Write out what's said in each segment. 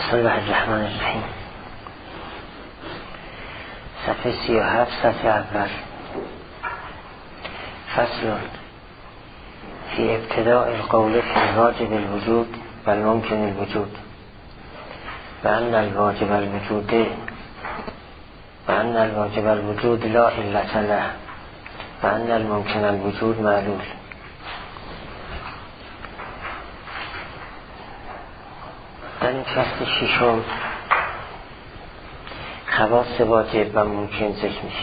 بسم الله الرحمن الرحیم. صفحه 37 صفحه اول. فصل فی ابتداء القول فی الواجب الوجود و الممکن الوجود و ان الواجب الوجود لا علت له و ان الممکن الوجود معلول. در این فصل ششم خواص واجب و ممکن ذکر میشه.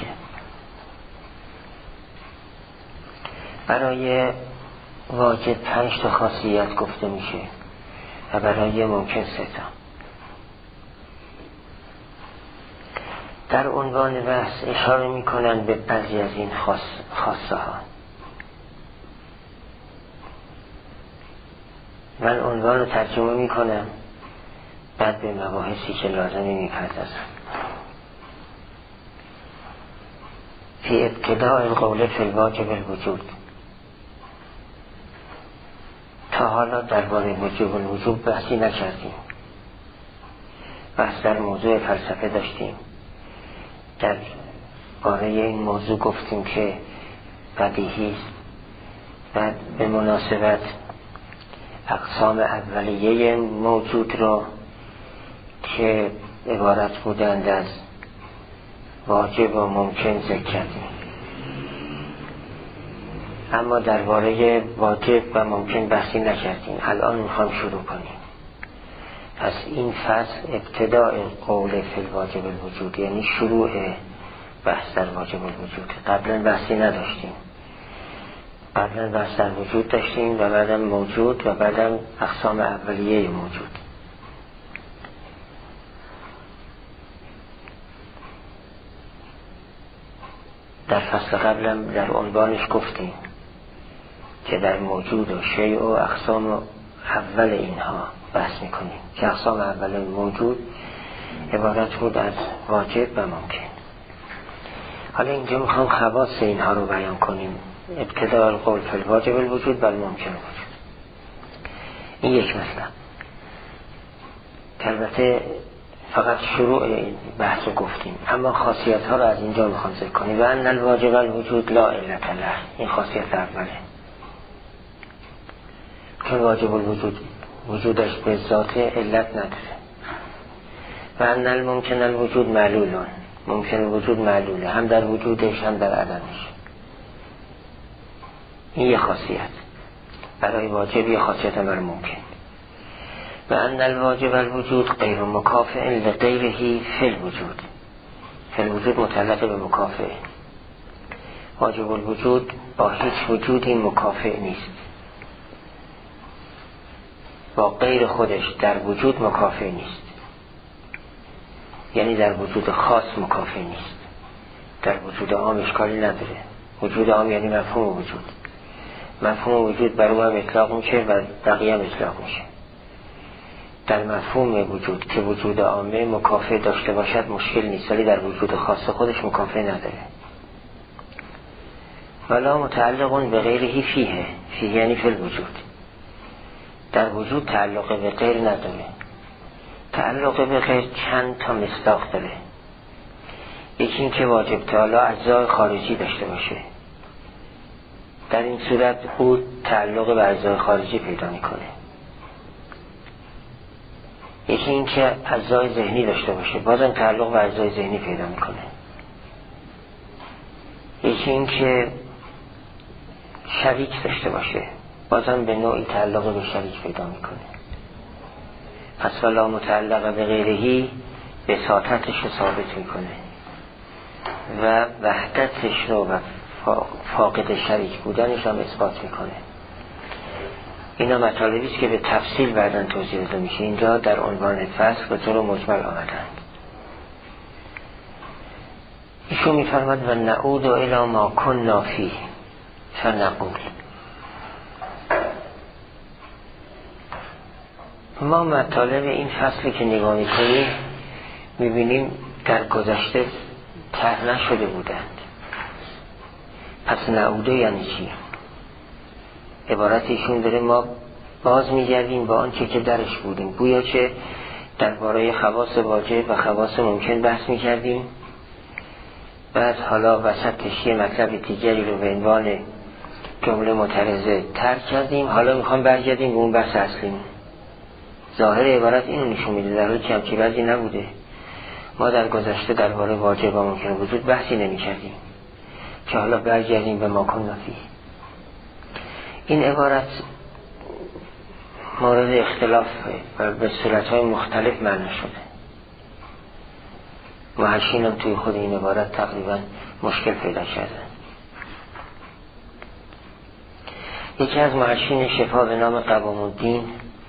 برای واجب 5 تا خاصیت گفته میشه و برای ممکن 3 تا. در عنوان بحث اشاره میکنن به بعضی از این خاصه ها. من عنوان رو ترجمه میکنم، بعد به مباحثی که لازمی میپردازم. فی ابتداء القول فی الواجب الوجود. تا حالا درباره وجوب الوجود بحثی نکردیم. بحث در موضوع فلسفه داشتیم. در باره این موضوع گفتیم که بدیهی است. بعد به مناسبت اقسام اولیه موجود را که عبارت بودند از واجب و ممکن ذکر کردیم. اما درباره واجب و ممکن بحثی نکردیم. الان میخوام شروع کنیم. پس این فصل ابتداء قول فی الواجب الوجود، یعنی شروع بحث در واجب الوجود. قبلا بحثی نداشتیم. قبلا بحث در وجود داشتیم و بعدم موجود و بعدم اقسام اولیه موجود. در فصل قبلم در عنوانش گفتیم که در موجود و شیء و اقسام اول اینها بحث میکنیم که اقسام اول موجود عبارت بود از واجب و ممکن. حالا اینجا میخوام خواص اینها رو بیان کنیم. ابتداء القول فی الواجب الوجود و الممکن الوجود. این یک مطلب. البته فقط شروع این بحث رو گفتیم، اما خاصیت ها رو از اینجا میخوام ذکر کنیم. و ان الواجب الوجود لا علت له. این خاصیت اوله. چون واجب الوجود وجودش به ذات علت نداره. و ان الممکن الوجود معلولون. ممکن الوجود معلوله، هم در وجودش هم در عدمش. این یه خاصیت برای واجب، یه خاصیت برای ممکن. و ان الواجب الوجود غیر مکافئ لغیره فی الوجود. فی الوجود متعلق به مکافئ. واجب الوجود با هیچ وجودی مکافئ نیست. با غیر خودش در وجود مکافئ نیست. یعنی در وجود خاص مکافئ نیست. در وجود عام اشکالی نداره. وجود عام یعنی مفهوم وجود. مفهوم وجود بر او هم اطلاق میشه و بقیه هم اطلاق میشه. در مفهوم وجود که وجود عامه مکافئ داشته باشد مشکل نیست، ولی در وجود خاص خودش مکافئ نداره. ولا متعلق به غیره فیه. فیه یعنی فی الوجود. در وجود تعلق به غیر نداره. تعلق به غیر چند تا مصداق داره. یکی این که واجب تعالی اجزای خارجی داشته باشه. در این صورت او تعلق به اجزای خارجی پیدا میکنه. یکی این که اجزای ذهنی داشته باشه، بازم تعلق به اجزای ذهنی پیدا میکنه. یکی این که شریک داشته باشه، بازم به نوعی تعلق به شریک پیدا میکنه. پس ولا متعلق به غیرهی بساطتش رو ثابت میکنه و وحدتش رو و فاقد شریک بودنش هم اثبات میکنه. اینا مطالبی است که به تفصیل بعداً توضیح داده میشه. اینجا در عنوان فصل به طور مجمل آمدند. ایشون میفرماد و نعود الی ما کنا فیه فنقول. ما مطالب این فصلی که نگاه میکنیم میبینیم در گذشته طرح نشده بودند. پس نعوده یعنی چی؟ عبارت ایشون داره ما باز میگردیم با آنچه که درش بودیم، گویا که درباره خواص واجب و خواص ممکن بحث می‌کردیم. بعد حالا وسطش یه مطلب دیگری رو به عنوان جمله معترضه ترک کردیم. حالا میخوام برگردیم به اون بحث اصلی. ظاهر عبارت اینو نشون میده در حالی که همچین وضعی نبوده. ما در گذشته درباره واجب و ممکن وجود بحثی نمی‌کردیم که حالا برگردیم به ما کنا فیه. این عبارت مورد اختلاف و به صورت‌های مختلف معنی شده. محشین هم توی خود این عبارت تقریبا مشکل پیدا کرده. یکی از محشین شفا به نام قوام الدین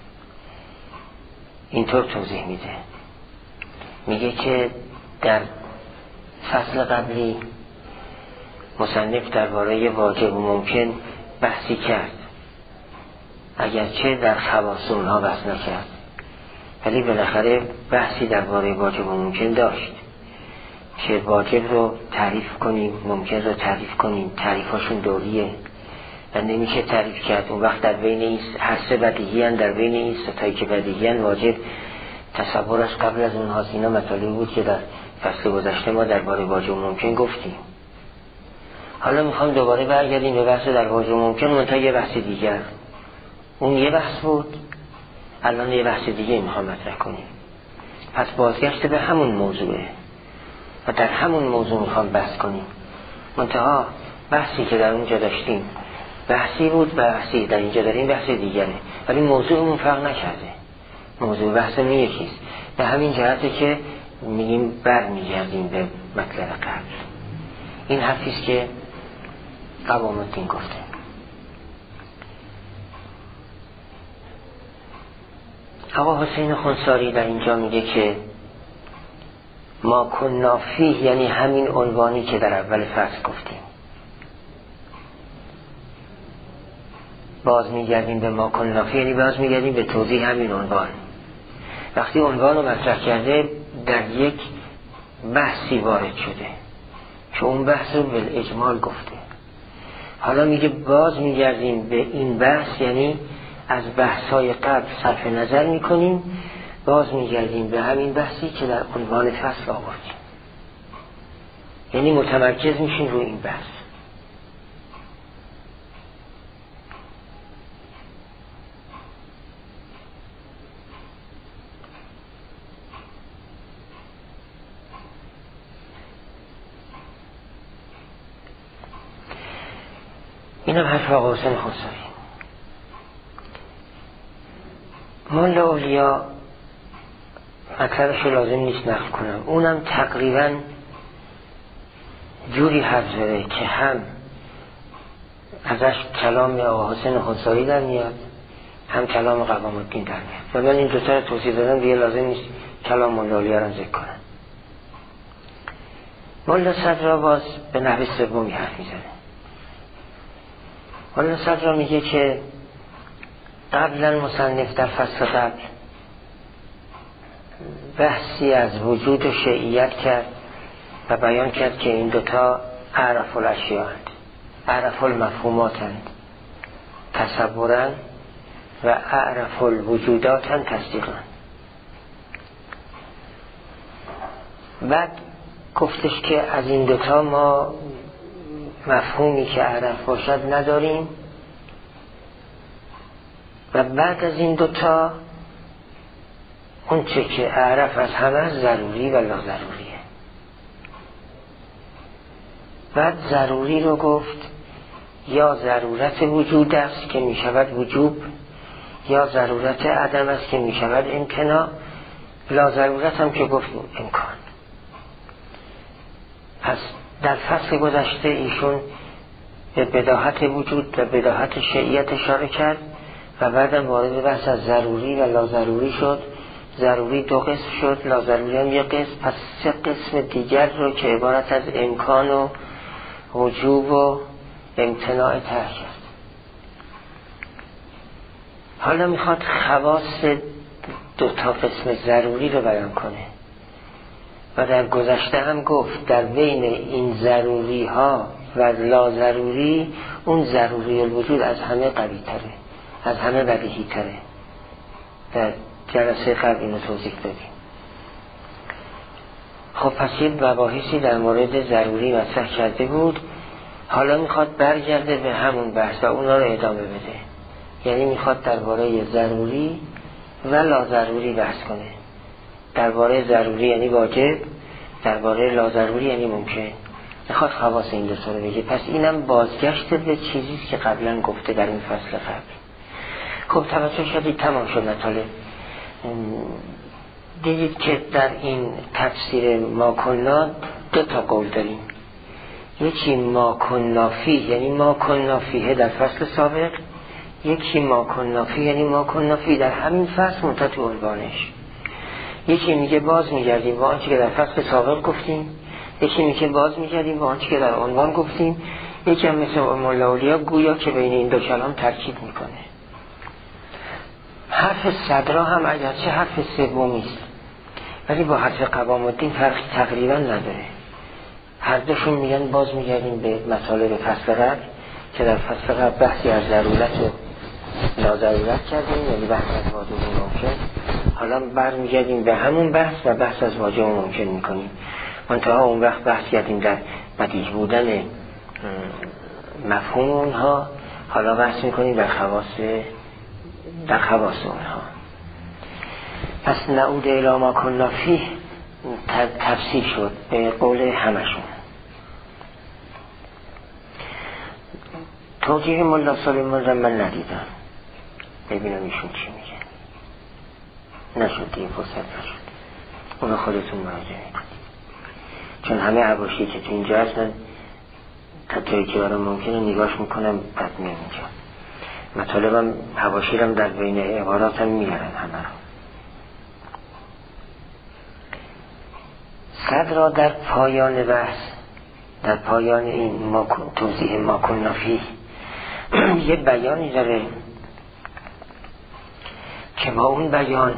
اینطور توضیح میده. میگه که در فصل قبلی مصنف درباره واجب و ممکن بحثی کرد، اگرچه در خواص اونها بحث نکرد، ولی بالاخره بحثی درباره واجب و ممکن داشت که واجب رو تعریف کنیم، ممکن رو تعریف کنیم. تعریفاشون دوریه و نمیشه تعریف کرد. اون وقت در بین این هر سه بدیهی هن، در بین این ستایی که بدیهی هن واجب تصورش قبل از اون هاست. اینا مطالبی بود که در فصل گذشته ما درباره واجب و ممکن گفتیم. حالا میخوام دوباره برگردیم به بحث در واجب و ممکن، منتها یه بحث دیگر. اون یه بحث بود، الان یه بحث دیگه میخوام مطرح کنیم. پس بازگشت به همون موضوعه و در همون موضوع میخوام بحث کنیم. منتها بحثی که در اونجا داشتیم بحثی بود، بحثی در اینجا داریم بحث دیگره، ولی موضوعمون فرق نکرده. موضوع بحثمون یکیست. به همین جهته که میگیم برمیگردیم به مطلب قبل. این حرفیست که قوام الدین گفته. آقا حسین خنثاری در اینجا میگه که ما کنا فیه، یعنی همین عنوانی که در اول فصل گفتیم. باز میگردیم به ما کنا فیه، یعنی باز میگردیم به توضیح همین عنوان. وقتی عنوان رو مطرح کرده در یک بحثی وارد شده که اون بحث رو بالاجمال گفته. حالا میگه باز میگردیم به این بحث، یعنی از بحث‌های قبل صرف نظر میکنیم، باز میگردیم به همین بحثی که در عنوان فصل آوردیم، یعنی متمرکز میشیم روی این بحث. اینم حرف آقا حسین خنثاری. مولا اولیا مطلبش رو لازم نیست نقل کنم، اونم تقریبا جوری حرف زده که هم ازش کلام آقا حسین خنثاری در میاد، هم کلام قوام الدین در میاد. و من این دوتا رو توضیح دادم، دیگه لازم نیست کلام مولا اولیا رو ذکر کنم. مولا صدرا باز به نحو سومی حرف میزنه. مولا صدرا میگه که قبلا مصنف در فصل قبل بحثی از وجود و شیعیت کرد و بیان کرد که این دوتا اعرف الاشیاء هستند، اعرف المفهوماتند تصورا و اعرف الوجوداتند تصدیقا. بعد گفتش که از این دوتا ما مفهومی که اعرف باشد نداریم و بعد از این دوتا اون چه که اعرف از همه ضروری و لا ضروریه. بعد ضروری رو گفت یا ضرورت وجود است که می شود وجوب، یا ضرورت عدم است که می شود امتناع، لا ضرورت هم که گفت امکان. پس در فصل گذشته ایشون به بداهت وجود و بداهت شیعیت اشاره کرد و بعدم وارد بحث از ضروری و لا ضروری شد. ضروری دو قسم شد، لا ضروری هم یک قسم، پس سه قسم دیگر رو که عبارت از امکان و وجوب و امتناع طرح کرد. حالا میخواد خواص دو تا قسم ضروری رو بیان کنه و در گذشته هم گفت در بین این ضروری ها و لا ضروری اون ضروری الوجود از همه قوی تره، از همه بدیهی تره. در جلسه قبل اینو توضیح دادیم. خب پس یه مباحثی در مورد ضروری مطرح کرده بود، حالا میخواد برگرده به همون بحث و اونا رو ادامه بده. یعنی میخواد درباره ضروری و لازروری بحث کنه. درباره ضروری یعنی واجب، درباره لازروری یعنی ممکن. میخواد خواص این دو تا رو بگه. پس اینم بازگشت به چیزی که قبلا گفته در این فصل قبل. خب توجه شدید تمام شد مطالب. دیدید که در این تفسیر ما کنا دو تا قول داریم. یکی ما کنا فیه یعنی ما کنا فیه در فصل سابق، یکی ما کنا فیه یعنی ما کنا فیه در همین فصل منتها تو عنوانش. یکی میگه باز میگردیم با آنچه که در فصل سابق گفتیم، یکی میگه باز میگردیم با آنچه که در عنوان گفتیم، یکی هم مثل مولا اولیا گویا که بین این دو کلام ترکیب میکنه. حرف صدرا هم اگرچه حرف سومی است ولی با حرف قوام الدین فرقی تقریبا نداره. هر دوشون میگن باز میگردیم به مطالب فصل قبل که در فصل قبل بحثی از ضرورت و لازرورت کردیم، یعنی بحث از واجب و ممکن. حالا برمیگردیم به همون بحث و بحث از واجب و ممکن میکنیم. منتها اون وقت بحث کردیم در مدیج بودن مفهوم اونها، حالا بحث میکنیم در خواص اونها. پس نعود الی ما کنا فیه تفسیر شد به قول همشون. توجیه مولا سلیمان را من ندیدم، ببینم ایشون چی میگه. نشد دیگه، فرصت نشد. اونو خودتون مراجعه میکنید، چون همه حواشی که تو اینجا هستن تا جایی که برام ممکنه نگاش میکنم بعد میام اینجا. مطالبم حواشی رم در بین عباراتم میارن همه رو. صد را در پایان بحث، در پایان این توضیح ما کنا فیه یه بیانی داره که با اون بیان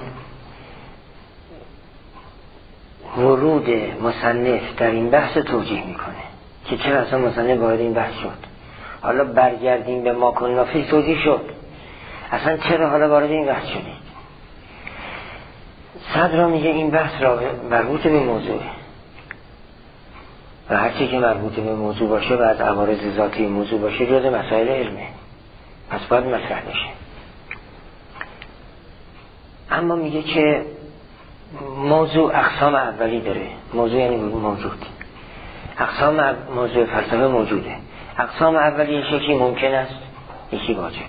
ورود مصنف در این بحث توجیه میکنه که چرا اصلا مصنف وارد این بحث شد. حالا برگردیم به ما کنا فیه توجیه شد، اصلا چرا حالا وارد این بحث شدید. صدر میگه این بحث را مربوط به موضوعه و هرچی که مربوط به موضوع باشه و از عوارض ذاتی موضوع باشه جز مسائل علمه، پس باید مطرح بشه. اما میگه که موضوع اقسام اولی داره. موضوع یعنی موجود. اقسام موضوع فلسفه موجوده. اقسام اولی یکی ممکن است، یکی واجب.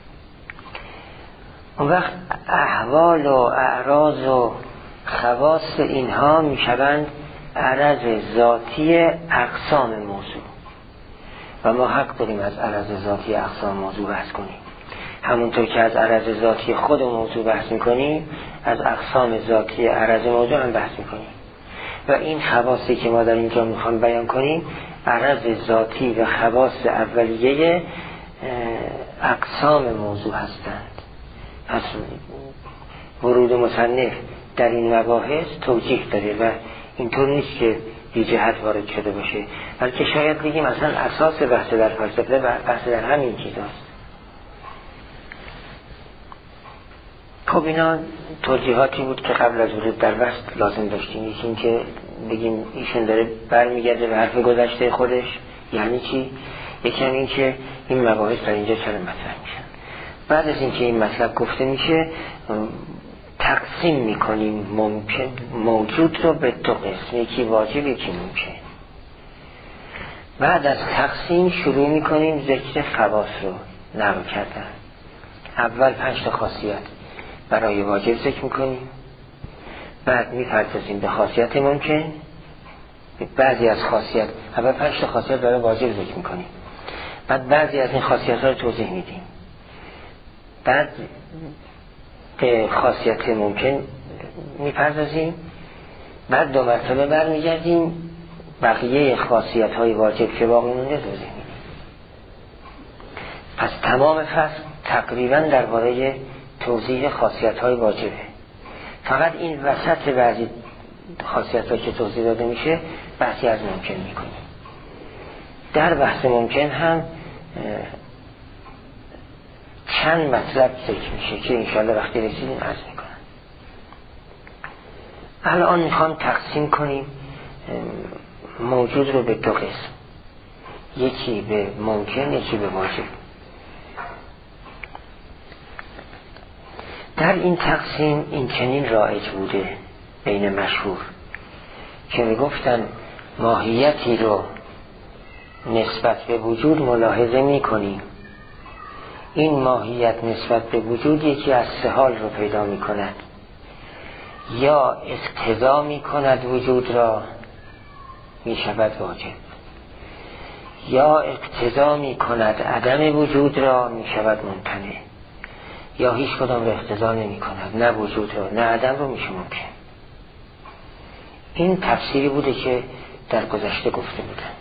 اون وقت احوال و اعراض و خواص اینها میشوند عرض ذاتی اقسام موضوع و ما حق داریم از عرض ذاتی اقسام موضوع بحث کنیم. همونطور که از عرض ذاتی خود موضوع بحث میکنیم، از اقسام ذاتی عرض موضوع هم بحث میکنیم. و این خواصی که ما در اینجا میخوام بیان کنیم عرض ذاتی و خواص اولیه اقسام موضوع هستند. پس ورود مصنف در این مباحث توجیه داره و اینطور نیست که بی جهت وارد شده باشه، بلکه شاید بگیم اصلا اساس بحث در فلسفه بحث در همین چیزاست. خب اینا توجیهاتی بود که قبل از ورود در بحث لازم داشتیم. یکی این که بگیم ایشون داره برمیگرده به حرف گذشته خودش، یعنی چی؟ یکی هم این که این مباحث در اینجا چرا مطرح میشن. بعد از اینکه این مطلب گفته میشه تقسیم میکنیم ممکن موجود رو به دو قسم، یکی واجب یکی ممکن. بعد از تقسیم شروع میکنیم ذکر خواص رو نقل کردن. اول 5 تا خاصیت برای واجب ذکر میکنیم، بعد میپردازیم به خاصیت ممکن. بعضی از خاصیت اول 5 تا خاصیت برای واجب ذکر میکنیم، بعد بعضی از این خاصیت ها رو توضیح میدیم، بعد به خاصیت ممکن میپردازیم، بعد 2 مرتبه برمیگردیم بقیه خاصیت های واجب که باقی مونده توضیح میدیم. پس تمام فصل تقریبا درباره توضیح خاصیت های واجبه. فقط این وسط بعضی خاصیت ها که توضیح داده میشه بحثی از ممکن میکنیم. در بحث ممکن هم چند مطلب ذکر میشه که انشاءالله وقتی رسیدیم عرض میکنم. الان میخوام تقسیم کنیم موجود رو به دو قسم، یکی به ممکن، یکی به واجب. در این تقسیم این چنین رایج بوده بین مشهور که میگفتن ماهیتی رو نسبت به وجود ملاحظه میکنیم، این ماهیت نسبت به وجود یکی از سه حال رو پیدا میکند، یا اقتضا میکند وجود را میشود واجب، یا اقتضا میکند عدم وجود را میشود ممتنع، یا هیچ کدام رو اقتضا نمیکند، نه وجود را نه عدم رو میشه ممکن. این تفسیری بوده که در گذشته گفته بودند.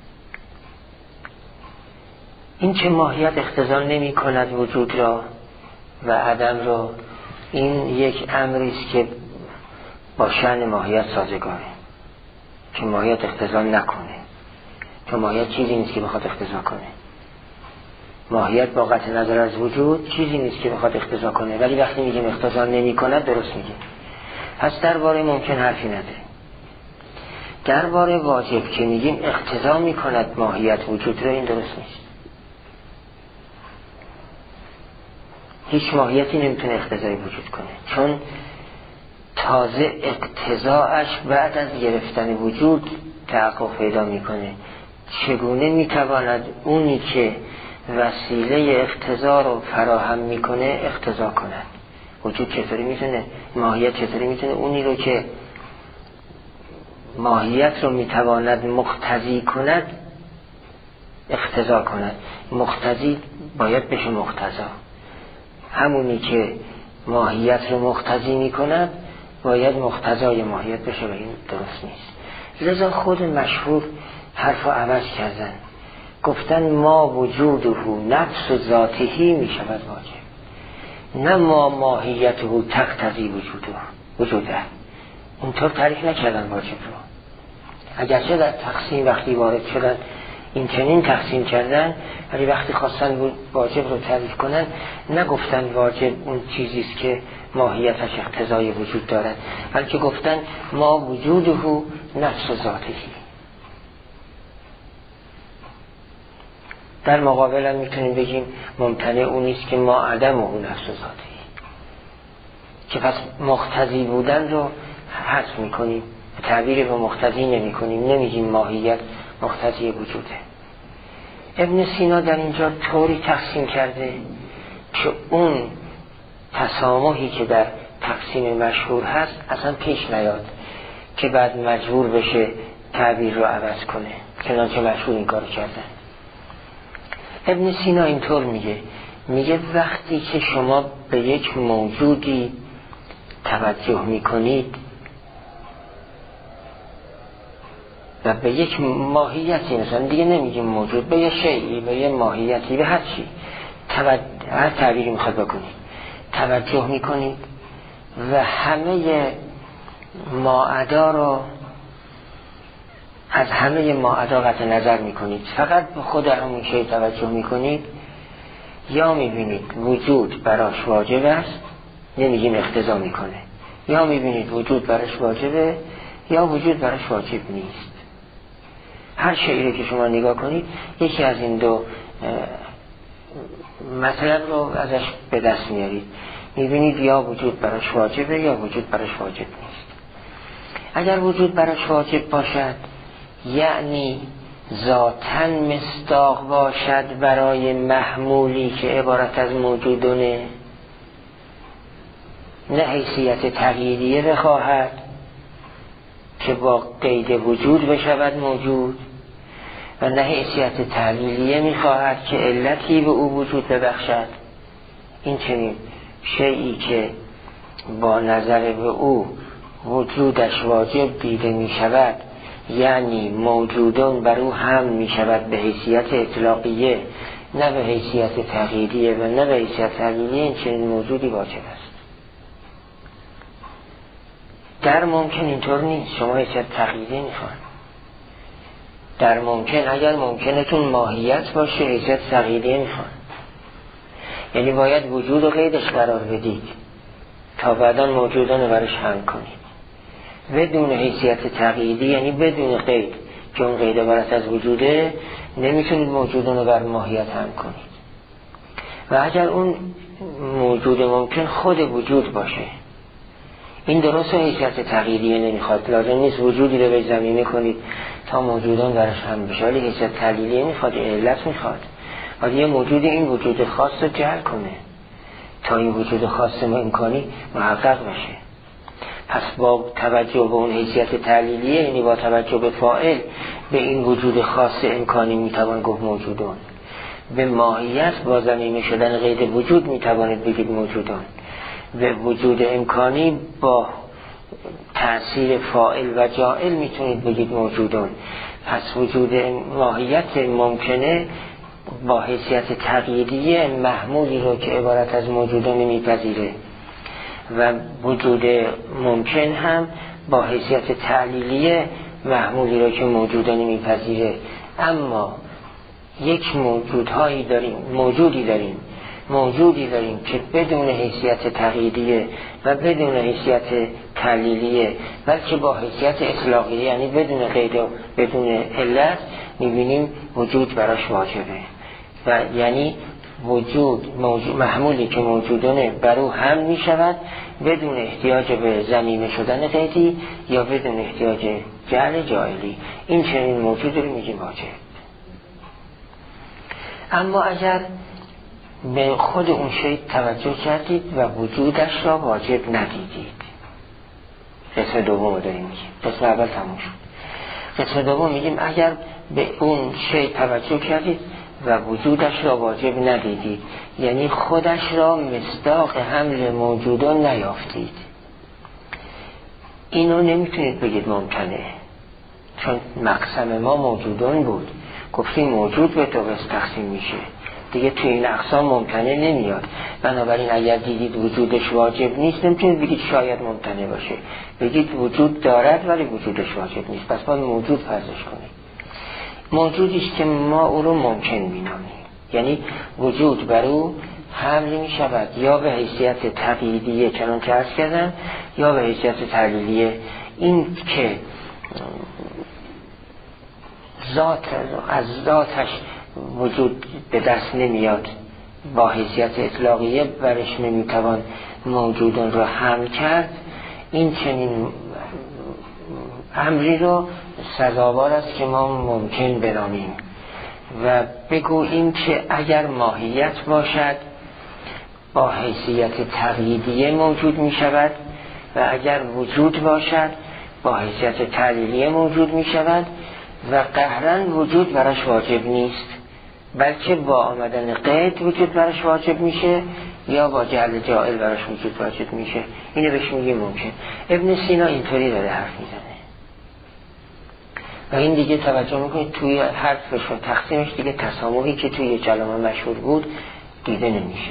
این چه ماهیت اقتضا نمی کند وجود را و عدم را، این یک امری است که با شأن ماهیت سازگاره، که ماهیت اقتضا نکنه، چون ماهیت چیزی نیست که بخواد اقتضا کنه. ماهیت با قطع نظر از وجود چیزی نیست که بخواد اقتضا کنه، ولی وقتی میگیم اقتضا نمی کند درست میگیم. پس درباره ممکن حرفی نداره. درباره واجب که میگیم اقتضا میکند ماهیت وجود را، این درست نیست. هیچ ماهیتی نمیتونه اقتضای وجود کنه، چون تازه اقتضاعش بعد از گرفتن وجود تحقق پیدا میکنه. چگونه میتواند اونی که وسیله اقتضا رو فراهم میکنه اقتضا کند؟ وجود چطوری میتونه، ماهیت چطوری میتونه اونی رو که ماهیت رو میتواند مقتضی کند اقتضا کند؟ مقتضی باید بشه مقتضا. همونی که ماهیت رو مقتضی میکند باید مقتضای ماهیت بشه و این درست نیست. لذا خود مشهور حرف رو عوض کردن، گفتن ما وجوده نفس ذاتهی میشود واجب، نه ما ماهیته تقتضی وجوده. اونطور تعریف نکردن واجب رو. اگرچه در تقسیم وقتی وارد شدن این چنین تقسیم کردن، ولی وقتی خواستن واجب رو تعریف کنن نگفتن واجب اون چیزیست که ماهیتش اقتضای وجود دارد، بلکه گفتن ما وجوده نفس ذاتهی. در مقابل هم میتونیم بگیم ممتنع اون نیست که ما عدم اون نفس ذاتهی، که پس مقتضی بودن رو حذف میکنیم، تعبیر به مقتضی نمی کنیم، نمیگیم ماهیت مقتضی وجوده. ابن سینا در اینجا طوری تقسیم کرده که اون تسامحی که در تقسیم مشهور هست اصلا پیش نیاد که بعد مجبور بشه تعبیر رو عوض کنه، چنانچه مشهور این کار کردن. ابن سینا اینطور میگه وقتی که شما به یک موجودی توجه میکنید و به یک ماهیتی، مثلا دیگه نمیگیم موجود، به یه شیئی، به یه ماهیتی، به هر چی هر تعبیری میخواد بکنید توجه میکنید و همه ماعدا رو از همه ماعدا قطع نظر میکنید، فقط به خود همون شی توجه میکنید، یا میبینید وجود براش واجب است، نمیگیم اقتضا میکنه، یا میبینید وجود براش واجبه یا وجود براش واجب نیست. هر شیئی که شما نگاه کنید یکی از این دو مطلب رو ازش به دست میارید، میبینید یا وجود براش واجبه یا وجود براش واجب نیست. اگر وجود براش واجب باشد یعنی ذاتاً مصداق باشد برای محمولی که عبارت از موجودونه، نه حیثیت تغییریه بخواهد که با قید وجود بشود موجود، و نه حیثیت تعلیلیه میخواهد که علتی به او وجود ببخشد. این چنین شیئی که با نظر به او وجودش واجب دیده میشود یعنی موجودون بر او هم میشود به حیثیت اطلاقیه، نه به حیثیت تغییریه و نه به حیثیت تعلیلیه، این چنین موجودی واجب است. در ممکن اینطور نیست، شما حیثیت تغییری میخوان. در ممکن اگر ممکنتون ماهیت باشه حیثیت تغییری میخوان، یعنی باید وجود و قیدش قرار بدید تا بعدا موجودان برش هم کنید. بدون حیثیت تقییدی یعنی بدون قید که اون قید عبارت از وجوده، نمیتونید موجودون رو بر ماهیت هم کنید. و اگر اون موجود ممکن خود وجود باشه، این درست حیثیت تغییریه نمیخواد، لازم نیست وجودی رو به زمینه کنید تا موجودان درش هم بشه، ولی حیثیت تغییریه میخواد، علت میخواد، ولی یه موجود این وجود خاص رو جعل کنه تا این وجود خاص امکانی محقق بشه. پس با توجه به اون حیثیت تعلیلیه، یعنی با توجه به فاعل، به این وجود خاص امکانی میتوان گفت موجودان. به ماهیت با ضمیمه شدن قید وجود میتوانید بگید موجودان. به وجود امکانی با تأثیر فاعل و جاعل میتونید بگید موجودان. پس وجود ماهیت ممکنه با حیثیت تقییدیه محمولی رو که عبارت از موجودان میپذیره، و وجود ممکن هم با حیثیت تعلیلیه محمولی رو که موجودان میپذیره. اما یک موجودی داریم که بدون حیثیت تقییدیه و بدون حیثیت تعلیلیه، بلکه با حیثیت اطلاقیه، یعنی بدون قید و بدون علت، میبینیم وجود براش واجبه. و یعنی محمولی که موجودانه برو هم میشود بدون احتیاج به ضمیمه شدن قیدی یا بدون احتیاج جعل جاعلی. این چنین موجود رو میگیم واجب. اما اگر به خود اون شی توجه کردید و وجودش را واجب ندیدید، قسم دوم داریم میگیم، قسم اول تموم شد. قسم دوم میگیم اگر به اون شی توجه کردید و وجودش را واجب ندیدید، یعنی خودش را مصداق حمل موجودان نیافتید، اینو نمیتونید بگید ممکنه، چون مقسم ما موجودان بود. گفتیم موجود به دو قسم تقسیم میشه دیگه، توی این اقسام ممکنه نمیاد. بنابراین اگر دیدید وجودش واجب نیست، نمیتونید بگید شاید ممکنه باشه، بگید وجود دارد ولی وجودش واجب نیست. پس باید موجود فرضش کنید. موجودیست که ما او رو ممکن مینامیم، یعنی وجود بر او حمل می شود یا به حیثیت تقییدیه چنان که عرض کردم یا به حیثیت تعلیلیه. این که از ذاتش وجود به دست نمیاد، با حیثیت اطلاقیه برش نمیتوان موجودان را حمل کرد، این چنین امری رو سزاوار است که ما ممکن بنامیم و بگوییم که اگر ماهیت باشد با حیثیت تقییدیه موجود می شود و اگر وجود باشد با حیثیت تعلیلیه موجود می شود و قهرن وجود براش واجب نیست، بلکه با آمدن قید وجود براش واجب میشه یا با جعل جاعل براش وجود واجب میشه. اینو بهش میگیم ممکن. ابن سینا اینطوری داره حرف میزنه و این دیگه توجه میکنید توی حرفش و تقسیمش دیگه تسامحی که توی کلمه مشهور بود دیده نمیشه.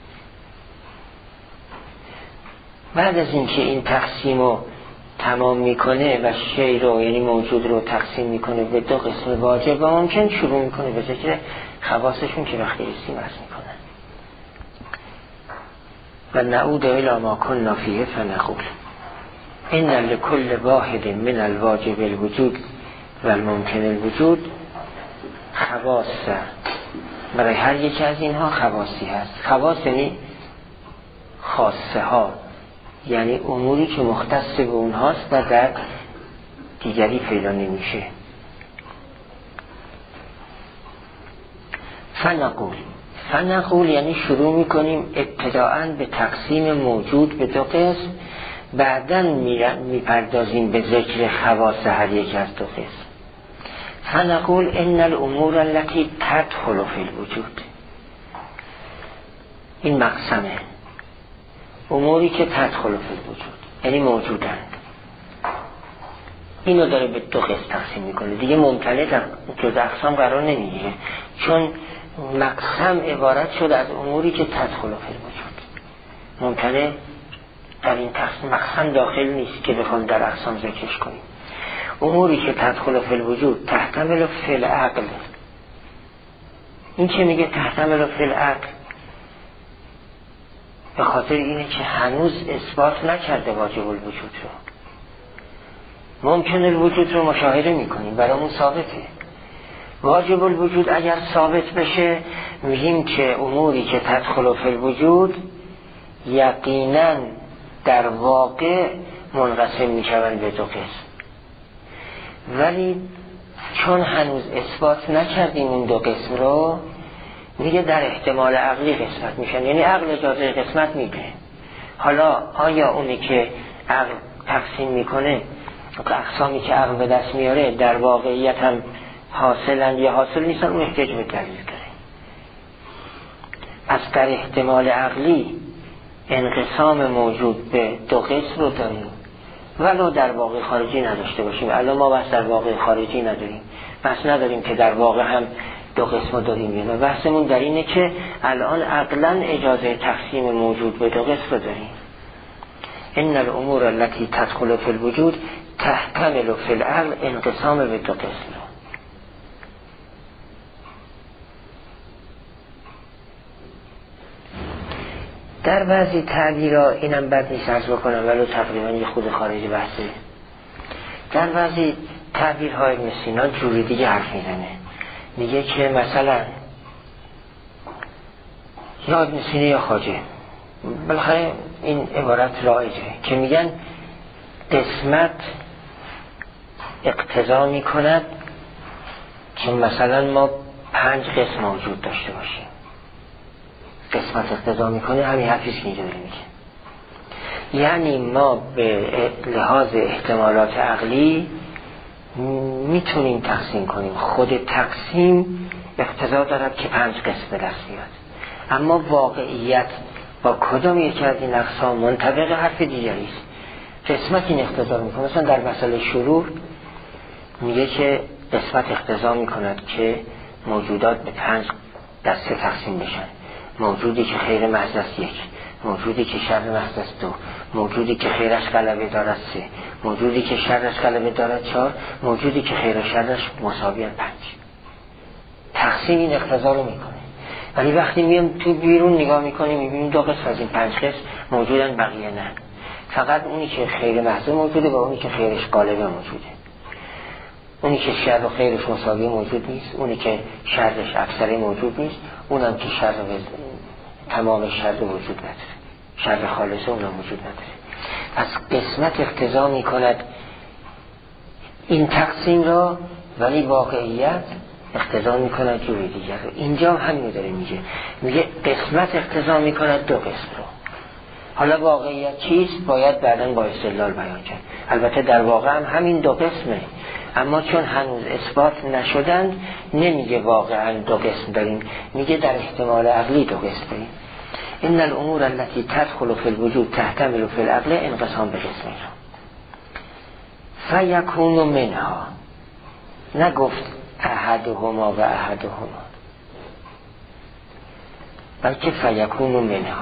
بعد از اینکه این تقسیم رو تمام میکنه و شی رو یعنی موجود رو تقسیم میکنه به دو قسم واجب و ممکن، شروع میکنه به ذکر خواصشون که وقتی رسیم عرض میکنن. و نعود الی ما کنا فیه فنقول ان لکل واحد من الواجب الوجود و الممکن الوجود خواص، برای هر یکی از اینها خواصی هست. خواص یعنی خاصه ها، یعنی اموری که مختص به اونهاست و در دیگری پیدا نمیشه. فنقول یعنی شروع میکنیم ابتداءً به تقسیم موجود به دو قسم، بعداً میپردازیم به ذکر خواص هر یک از دو قسم. فنقول ان الامور التي تدخل فی الوجود، این مقسمه، اموری که تدخل فی الوجود یعنی موجودند، اینو داره به دو قسم تقسیم میکنه دیگه. ممکنه در جز اقسام قرار نمیگیره، چون مقسم عبارت شد از اموری که تدخل فی الوجود. ممکنه در این تقسیم مقسم داخل نیست که بخوام در اقسام ذکرش کنیم. اموری که تدخل فی الوجود تحتمل فی العقل، این که میگه تحتمل فی العقل به خاطر اینه که هنوز اثبات نکرده واجب الوجود رو. ممکن الوجود رو مشاهده میکنیم، برامون ثابته. واجب الوجود اگر ثابت بشه میگیم که اموری که تدخل فی الوجود یقینا در واقع منقسم میشوند به دو قسم، ولی چون هنوز اثبات نکردیم اون دو قسم رو، میگه در احتمال عقلی قسمت میشن، یعنی عقل اجازه قسمت میده. حالا آیا اونی که عقل تقسیم میکنه، اقسامی که عقل به دست میاره در واقعیت هم حاصلند یا حاصل نیستن، اون احتیاج به دلیل داره. پس در احتمال عقلی انقسام موجود به دو قسم رو داریم، ولو در واقع خارجی نداشته باشیم. الان ما بس در واقع خارجی نداریم، بس نداریم که در واقع هم دو قسم رو داریم. بحثمون در اینه که الان عقلا اجازه تقسیم موجود به دو قسم رو داریم. ان الامور التي تدخل في الوجود تحتمل في العقل انقسام به دو قسم. در بعضی تعبیرها اینم بد نیست عرض بکنم، ولو تقریبا یه خود خارج بحثه. در بعضی تعبیرهای ابن سینا جوری دیگه حرف میزنه، میگه که مثلا یا ابن سینا یا خواجه، بالاخره این عبارت رایجه که میگن قسمت اقتضا میکند که مثلا ما 5 قسم موجود داشته باشیم. قسمت اقتضا میکنه، همین حرفیست که اینجا داره میگه. یعنی ما به لحاظ احتمالات عقلی میتونیم تقسیم کنیم، خود تقسیم اقتضا دارد که 5 قسم به دست بیاد، اما واقعیت با کدام یکی از این اقسام منطبق حرف دیگری است. قسمت این اقتضا میکنه. مثلا در مسئله شرور میگه که قسمت اقتضا میکند که موجودات به 5 دسته تقسیم بشن: موجودی که خیر محض است 1، موجودی که شر محض است 2، موجودی که خیرش غلبه دارد 3، موجودی که شرش غلبه دارد 4، موجودی که خیر و شرش مساویان 5. تقسیم این اقتضا رو میکنه. ولی وقتی میام تو بیرون نگاه میکنیم میبینیم 2 قسم از این 5 قسم موجودن، بقیه نه. فقط اونی که خیر محض موجوده و اونی که خیرش غالبه موجوده. اونی که شر و خیرش مساوی موجود نیست، اونی که شرش اکثر موجود نیست، اونم که شر تمام شر وجود نداره، شر خالصه اونم وجود نداره. پس قسمت اقتضا میکند این تقسیم را، ولی واقعیت اقتضا میکند جوری دیگر رو. اینجا همین داره میگه قسمت اقتضا میکند 2 قسم رو. حالا واقعیت چیست؟ باید بعداً با استدلال بیان کرد. البته در واقع هم همین 2 قسمه، اما چون هنوز اثبات نشدند نمیگه واقعاً 2 قسم داریم، میگه در احتمال عقلی 2 قسم داریم. ان الامور التي تدخل في الوجود تحتمل في العقل انقسام به قسمین. فیکون منها، نگفت احدهما و احدهما، بلکه فیکون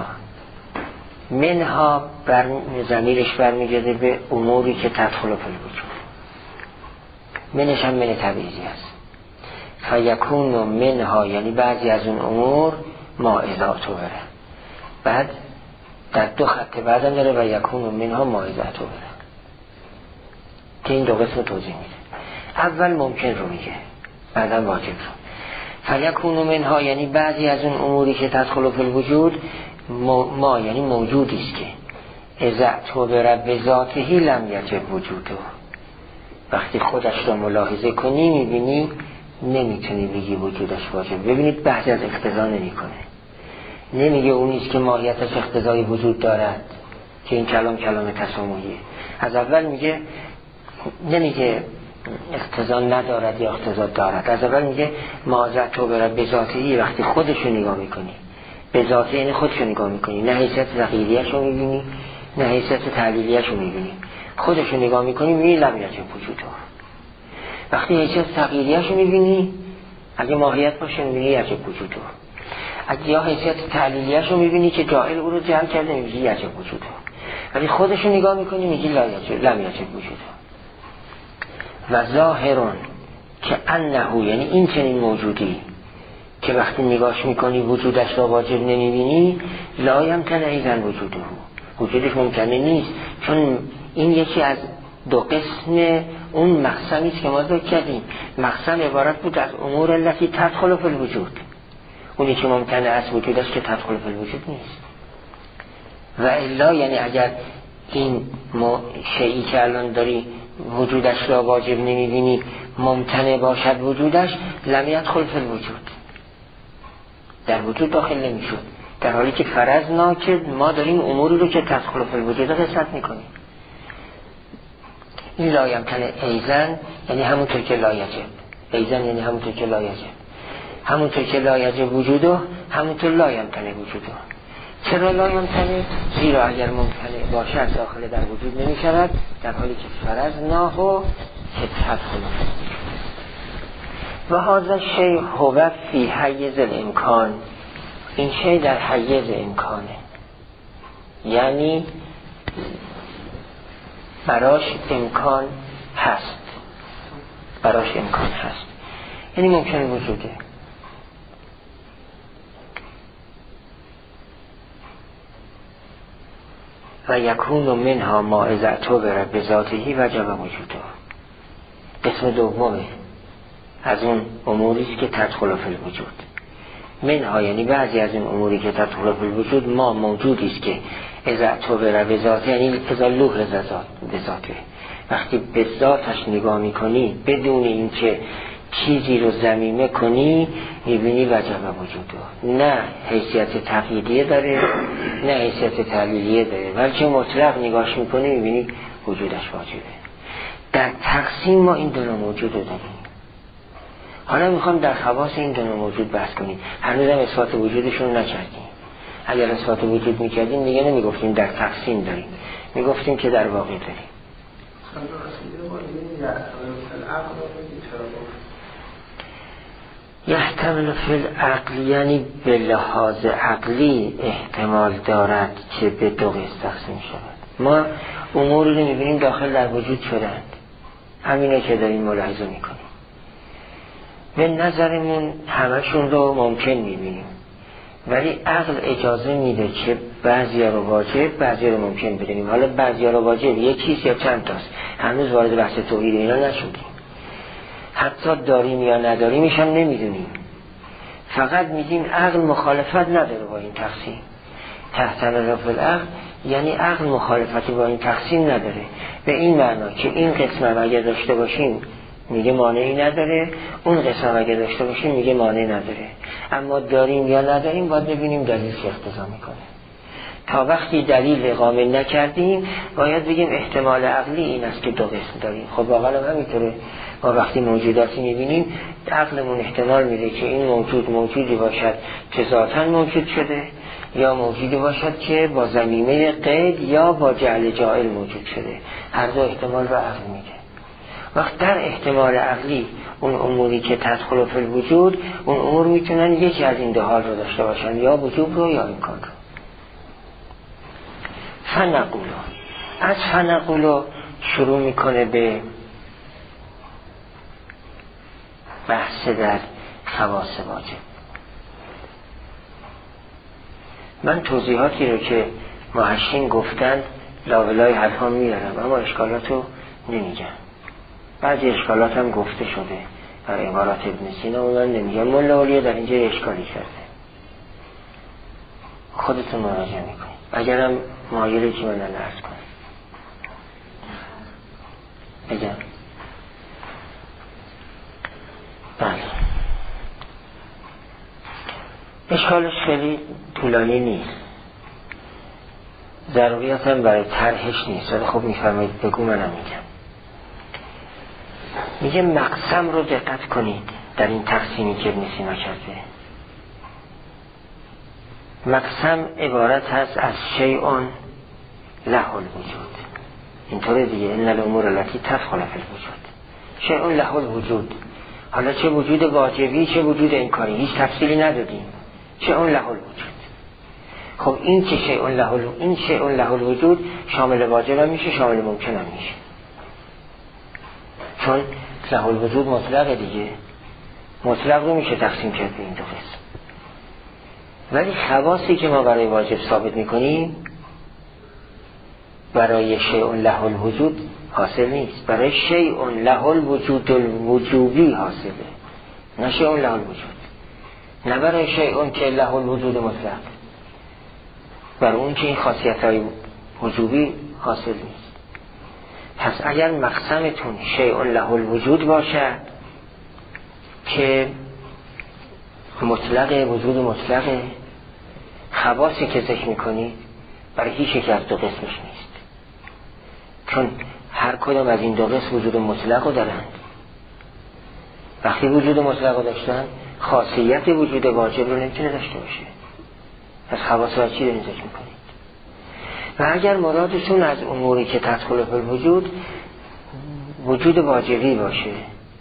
منها ضمیرش برمیگرده به اموری که تدخل فی الوجود. منش هم من تبعیضی است. فیکون منها یعنی بعضی از اون امور ما اضافه بره. بعد در 2 خط بعدم داره و یکون منها ما اضافه بره که این 2 قسم توضیح میده. اول ممکن رو میگه، بعدم واجب رو. فیکون منها یعنی بعضی از اون اموری که تدخل فی الوجود ما یعنی موجودی است که اذا اعتبر بذاته لم یجب وجوده. وقتی خودش رو ملاحظه کنی میبینی نمیتونی بگی وجودش واجب. ببینید بحث از اقتضا نمیکنه، نمیگه اونیست که ماهیتش اقتضای وجود دارد که این کلام تسامحیه. از اول میگه، نمیگه اقتضا ندارد یا اقتضا دارد، از اول میگه ماذا تو برای بذاتهی. وقتی خودشو نگاه میکنی، بذاته یعنی خودشو نگاه میکنی، نه حیثیت تقلیلیه‌شو میبینی نه حیثیت تعلیلیه‌شو میبینی، خودشو نگاه میکنی میبینی لم یجب وجوده. وقتی حیثیت تقلیلیه‌شو میبینی، اگه ماهیت باشه میبینی یجب وجوده. اگه یا حیثیت تعلیلیه‌شو میبینی که جاهل او رو جمع کرده میگی یجب وجوده. ولی خودشو نگاه میکنی میگی لم یجب وجوده. و ظاهرون که انه یعنی این چنین موجودی که وقتی نگاهش میکنی وجودش را واجب نمیبینی، لا یمکن ایضا وجودش ممکنه نیست، چون این یکی از دو قسم اون مقسمی است که ما ذکر کردیم. مقسم عبارت بود از امور التي تدخل فی الوجود، اونی که ممکنه از وجود است که تدخل فی الوجود نیست. و الا یعنی اگر این شیئی که الان داری وجودش را واجب نمیبینی ممکنه باشد وجودش، لم یدخل فی الوجود، در وجود داخل نمیشد، در حالی که فرضنا که ما داریم اموری رو که تدخل فی الوجود قسمت میکنیم. این لا یمکنه ایزن یعنی همونطور که لا یجب، ایزن یعنی همونطور که لا یجب، همونطور که لا یجب وجوده همونطور لا یمکنه وجوده. چرا لا یمکنه؟ زیرا اگر ممکنه باشد داخل در وجود نمی شود، در حالی که فرضناه که تدخل و هذا شیء هو فی حیز الامکان، این شیء در حیز امکانه، یعنی براش امکان هست، براش امکان هست، یعنی ممکن وجوده. و یکون منها ما اذا اعتبر بذاته وجب وجوده. قسم دومه از اون اموری است که تدخل فی الوجود. منها یعنی بعضی از این اموری که تدخل فی الوجود ما موجودی است که اذا اعتبر بذاته، یعنی اذا لوح بذاته، وقتی به ذاتش نگاه میکنی بدون اینکه چیزی رو ضمیمه کنی میبینی وجب وجوده، نه حیثیت تقییدیه داره نه حیثیت تعلیلیه داره، بلکه مطلق نگاهش میکنی میبینی وجودش واجبه. در تقسیم ما این دو نوع موجود رو داریم. حالا میخوام در خواص این دو نوع موجود بحث کنیم. هنوز هم اثبات وجودشون نکردیم. اگر اثبات وجود میکردیم دیگه نمیگفتیم در تقسیم داریم، میگفتیم که در واقع داریم. یحتمل فی العقل یعنی به لحاظ عقلی احتمال دارد که به دو قسم تقسیم شود. ما اموری رو میبینیم داخل در وجود شدند، همینه که داریم ملاحظه میکنیم. به نظرمون همشون رو ممکن میبینیم، ولی عقل اجازه میده که بعضیا رو واجب بعضیا رو ممکن بدونیم. حالا بعضیا رو واجب یکیست یا چند تاست، هنوز وارد بحث توحید اینا نشدیم، حتی داریم یا نداریمش هم نمیدونیم. فقط میگیم عقل مخالفت نداره با این تقسیم. تحتمل فی العقل یعنی عقل مخالفتی با این تقسیم نداره، به این معنا که این قسم اگر داشته باشیم میگه مانعی نداره، اون قسم اگر داشته باشیم میگه مانع نداره. اما داریم یا نداریم باید ببینیم دلیل چه اقتضا میکنه. تا وقتی دلیل اقامه نکردیم باید بگیم احتمال عقلی این است که دو قسم داریم. خب واقعا همینطوره، ما وقتی موجوداتی میبینیم عقلمون احتمال میده که این موجودی باشد که ذاتاً موجود شده، یا موجودی باشد که با ضمیمه قید یا با جعل جائل موجود شده. هر دو احتمال رو عقل میده. وقت در احتمال عقلی اون اموری که تدخل فی الوجود، اون امور میتونن یکی از این دو حال رو داشته باشن، یا وجوب رو یا امکان رو. فنقولو از فنقولو شروع میکنه به بحث در خواص واجب. من توضیحاتی رو که محشین گفتن لاولای حرفان میارم، اما اشکالاتو نمیگم. بعضی اشکالات هم گفته شده در عبارات ابن سینا و من نمیگم. مولا اولیاء در اینجا اشکالی کرده، خودتون مراجعه میکنید. اگرم مایلی که من عرض کنم بگم. بله، اشکالش خیلی طولانی نیست، ضروریت هم برای طرحش نیست، ولی خب میفرمایید بگو منم میگم. میگه مقسم رو دقت کنید در این تقسیمی که ابن سینا کرده. مقسم عبارت هست از شیء له الوجود، اینطوره دیگه، ان الامور التي تدخل فی الوجود شیء له الوجود. حالا چه وجود واجبی چه وجود انکاری، هیچ تفصیلی ندادیم. شیء له الوجود. خب این که شیء له الوجود شامل واجب هم میشه، شامل ممکن هم میشه، چون له الوجود مطلقه دیگه، مطلق رو میشه تقسیم کرد به این دو قسم. ولی خواصی که ما برای واجب ثابت میکنیم برای شیء له الوجود حاصل نیست. برای شیء له الوجود الوجوبی حاصله، نه شیء له الوجود، نه برای شیء که له الوجود مطلق، برای اون که این خاصیت‌های وجوبی حاصل نیست. پس اگر مقسمتون شیء له الوجود باشه که مطلق وجود مطلقه، خواصی که ذکر میکنید برای هیچ یک از دو قسمش نیست، چون هر کدام از این دو قسم وجود مطلق رو دارند. وقتی وجود مطلق رو داشتن خاصیت وجود واجب رو نمیتونه داشته باشه. پس خواص رو چی دارین ذکر میکنید؟ و اگر مرادشون از اموری که تدخل فی الوجود وجود واجبی باشه،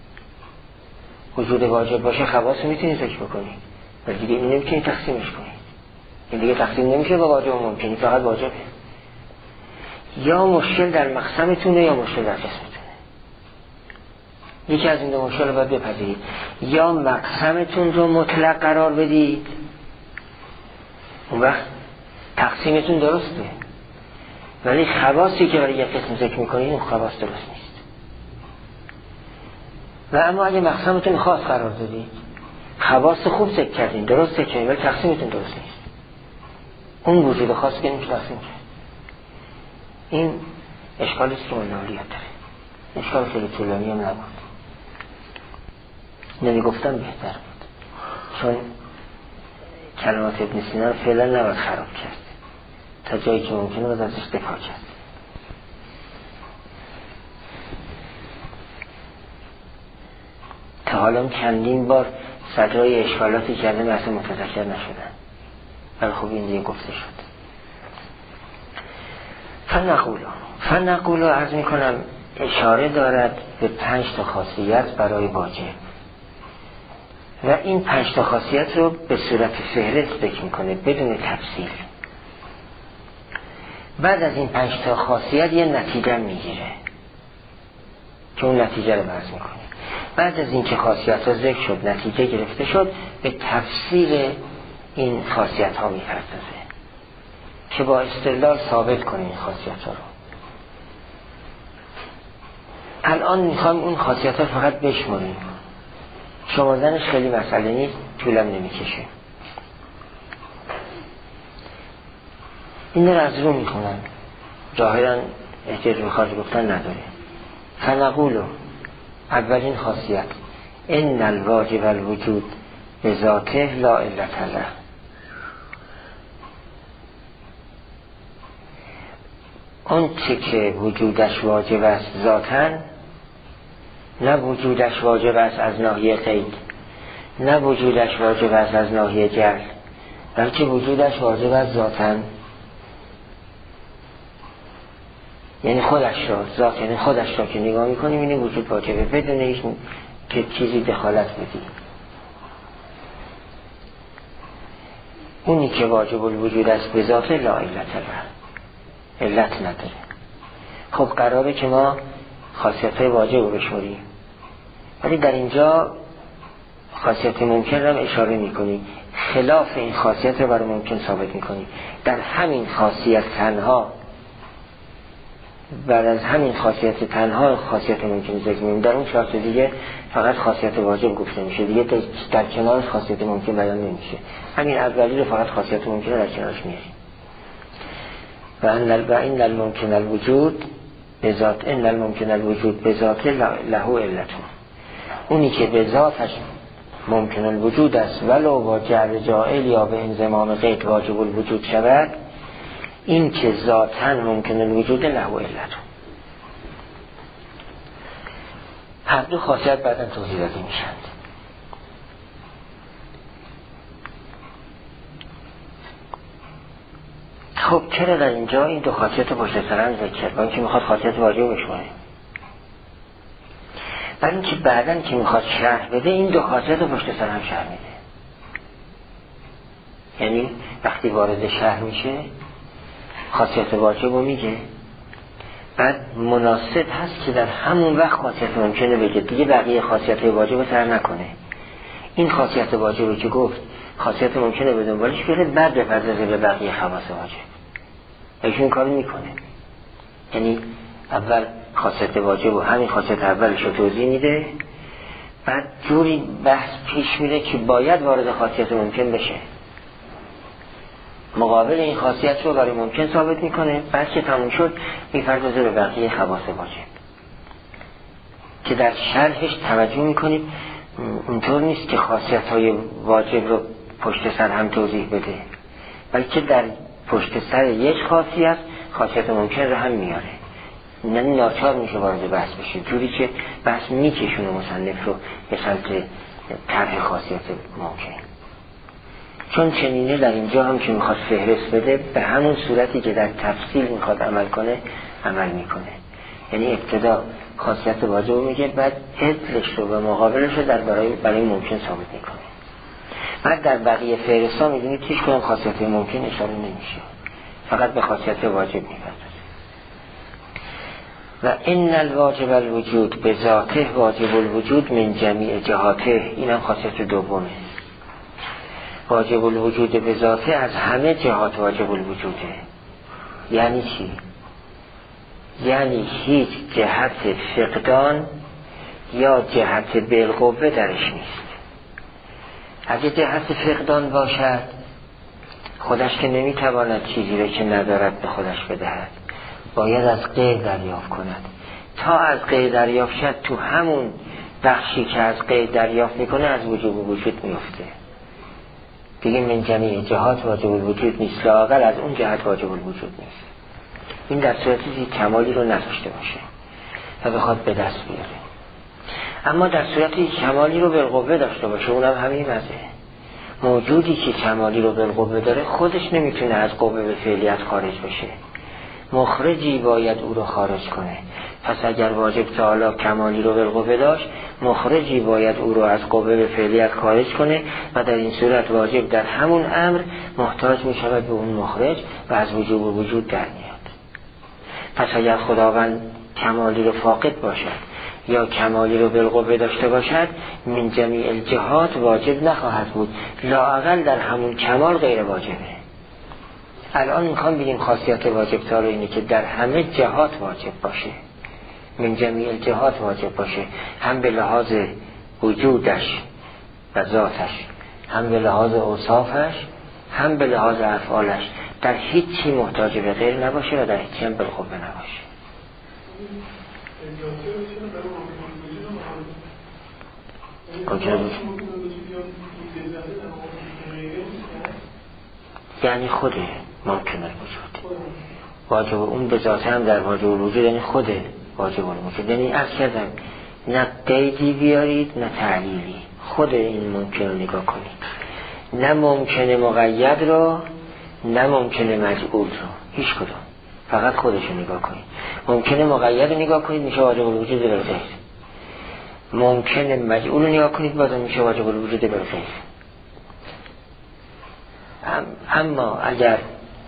وجود واجب باشه، خواص رو میتونید ذکر بکنید، ولی دیگه این نمیتونید تقسیمش کنید. این دیگه تقسیم نمیشه با واجب و ممکنی، فقط واجبه. یا مشکل در مقسمتونه یا مشکل در قسمتونه. یکی از این دو مشکل رو باید بپذیرید. یا مقسمتون رو مطلق قرار بدید، اون وقت تقسیمتون درسته، ولی خواصی که برای یک قسم ذکر میکنید اون خواص درست نیست. و اما اگه مقسمتون خاص قرار دادید، خواص خوب ذکر کردین، درست ذکر کردین، ولی تقسیمتون درست نیست، اون وجود خاص که نمیشه تقسیم کرد. این اشکالی است که ملالیت داره. اشکال خیلی طولانی هم نبود، نمیگفتم بهتر بود، چون کلمات ابن سینا رو فعلا نباید خراب کرد، تا جایی که ممکنه باید ازش دفاع کرد. تا حالا چندین بار صدای اشکالاتی کرده مثلا متذکر نشدن، ولی خب این دیگه گفته شد. فنقولو عرض میکنم اشاره دارد به 5 خاصیت برای واجب و این 5 خاصیت رو به صورت فهرست ذکر میکنه بدون تفصیل. بعد از این 5 خاصیت یه نتیجه میگیره که اون نتیجه رو عرض میکنه. بعد از این که خاصیت ها ذکر شد، نتیجه گرفته شد، به تفسیر این خاصیت ها میپردازه که با استدلال ثابت کنه این خاصیت ها رو. الان میخوام اون خاصیت ها فقط بشماریم، شمردنش خیلی مسئله نیست، طولم نمیکشه. این رو از رو میخونم، ظاهرا احتیاج به خارج گفتن نداره. فنقولو اولین خاصیت ان الواجب الوجود به ذاته لا علت له. اون چه که وجودش واجب است ذاتاً، نه وجودش واجب است از ناحیه قید، نه وجودش واجب است از ناحیه جعل، بلکه وجودش واجب است ذاتاً، یعنی خودش را، ذات یعنی خودش را که نگاه میکنیم اینه وجود واجبه، بدون هیچ که چیزی دخالت بدی. اونی که واجب الوجود است به ذات لا علت له، علت نداره. خب قراره که ما خاصیت‌های واجب رو بشماریم، ولی در اینجا خاصیت ممکن رو اشاره میکنیم، خلاف این خاصیت رو برای ممکن ثابت میکنیم. در همین خاصیت تنها، بعد از همین خاصیت تنها خاصیت ممکن ذکر می‌کنیم، در اون شرط دیگه فقط خاصیت واجب گفته میشه، دیگه در کنارش خاصیت ممکن بیان نمیشه. همین اولی رو فقط خاصیت ممکن رو در کنارش میاریم. و این الممکن الوجود به ذات، ان الممکن الوجود به ذات له علت. اونی که به ذاتش ممکن الوجود است ولو با جعل جائل یا به انضمام قید واجب الوجود شود، این که ذاتاً ممکن الوجود له علت. هر دو خاصیت بعداً توضیح داده میشند. خب چرا در اینجا این دو خاصیت پشت سر هم ذکر کرد؟ با اینکه میخواد خاصیت واجب بشماره، برای اینکه بعداً که میخواد شرح بده این دو خاصیت پشت سر هم شرح میده. یعنی وقتی وارد شرح میشه خاصیت واجب رو میگه، بعد مناسب هست که در همون وقت خاصیت ممکنه بگه، دیگه بقیه خاصیت واجب رو سر نکنه. این خاصیت واجب رو که گفت خاصیت ممکنه به دنبالش بره، بعد بپردازه به بقیه خواص واجب. ایشون کارو میکنه، یعنی اول خاصیت واجب و همین خاصیت اولش رو توضیح میده، بعد جوری بحث پیش میره که باید وارد خاصیت ممکن بشه، مقابل این خاصیت رو برای ممکن ثابت میکنه، بعد که تموم شد میپردازه به بقیه خواص واجب که در شرحش توجه میکنید اینطور نیست که خاصیت های واجب رو پشت سر هم توضیح بده، بلکه در پشت سر یک خاصیت ممکن رو هم میاره، نه ناچار میشه وارد بحث بشه، جوری که بحث میکشونه مصنف رو به سمت طرح خاصیت ممکن. چون چنینه در اینجا هم که میخواد فهرست بده به همون صورتی که در تفصیل میخواد عمل کنه عمل میکنه، یعنی ابتدا خاصیت واجب میگه، بعد عدلش رو و مقابلش رو برای ممکن ثابت میکنه، بعد در بقیه فهرستا میدونید هیچ کدوم خاصیت ممکن اشاره نمیشه، فقط به خاصیت واجب میپردازه. و ان الواجب الوجود به ذاته واجب الوجود من جمیع جهاته، این هم خاصیت دومه. واجب الوجود به ذاته از همه جهات واجب الوجوده. یعنی چی؟ یعنی هیچ جهت فقدان یا جهت بالقوه درش نیست. اگه جهت فقدان باشد خودش که نمیتواند چیزی را که ندارد به خودش بدهد، باید از غیر دریافت کند. تا از غیر دریافت شد تو همون بخشی که از غیر دریافت میکنه از وجوب وجود میفته. دیگه من جمیع جهات واجب الوجود نیست، لااقل از اون جهت واجب الوجود نیست. این در صورتی که کمالی رو نداشته باشه و بخواد به دست بیاره. اما در صورتی کمالی رو بالقوه داشته باشه، اونم همین وضعه. موجودی که کمالی رو بالقوه داره خودش نمیتونه از قوه به فعلیت خارج بشه، مخرجی باید او رو خارج کنه. پس اگر واجب تعالی کمالی رو بالقوه داشت، مخرجی باید او رو از قوه به فعلیت خارج کنه و در این صورت واجب در همون امر محتاج می شود به اون مخرج و از وجوب و وجود در میاد. پس اگر خداوند کمالی رو فاقد باشد یا کمالی رو بالقوه داشته باشد، من جمیع الجهات واجب نخواهد بود، لااقل در همون کمال غیر واجبه. الان میخوام بگیم خاصیت واجب تعالی اینه که در همه جهات واجب باشه، من جمیع الجهات واجب باشه، هم به لحاظ وجودش و ذاتش، هم به لحاظ اوصافش، هم به لحاظ افعالش، در هیچی محتاج به غیر نباشه و در هیچی هم بالقوه نباشه. یعنی خوده ممکن الوجود، واجب اون به ذاته هم در واجب الوجود، یعنی خوده واجب الوجود. یعنی از کردم نه قیدی بیارید نه تعلیلی، خود این ممکن رو نگاه کنید، نه ممکن مقید رو نه ممکن مجعول رو، هیچ کدوم، فقط خودش رو نگاه کنید. ممکن مقید رو نگاه کنید میشه واجب الوجود بلا غیر، ممکن مجعول رو نگاه کنید بازم میشه واجب الوجود بلا غیر. اما اگر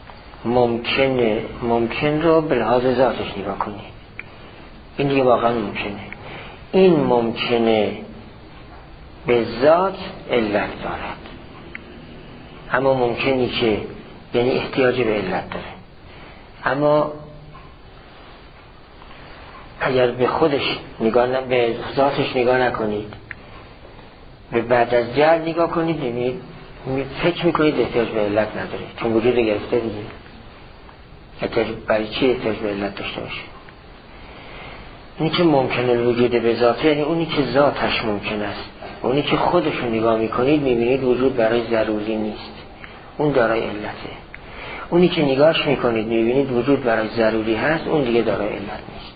ممکن رو به لحاظ ذاتش نگاه کنید، این دیگه واقعا ممکنه. این ممکنه به ذات علت دارد، اما ممکنی که یعنی احتیاج به علت داره. اما اگر به خودش نگاه به ذاتش نگاه نکنید، به بعد از جعل نگاه کنید، ببینید فکر میکنید احتیاج به علت نداره، چون وجود گرفته دیگه. برای چی احتیاج به علت داشته باشه؟ اینی که ممکن الوجود به ذاته، یعنی اونی که ذاتش ممکن است، اونی که خودشو نگاه میکنید میبینید وجود برای ضروری نیست، اون دارای علته. اونی که نگاهش میکنید میبینید وجود برای ضروری هست، اون دیگه دارای علت نیست.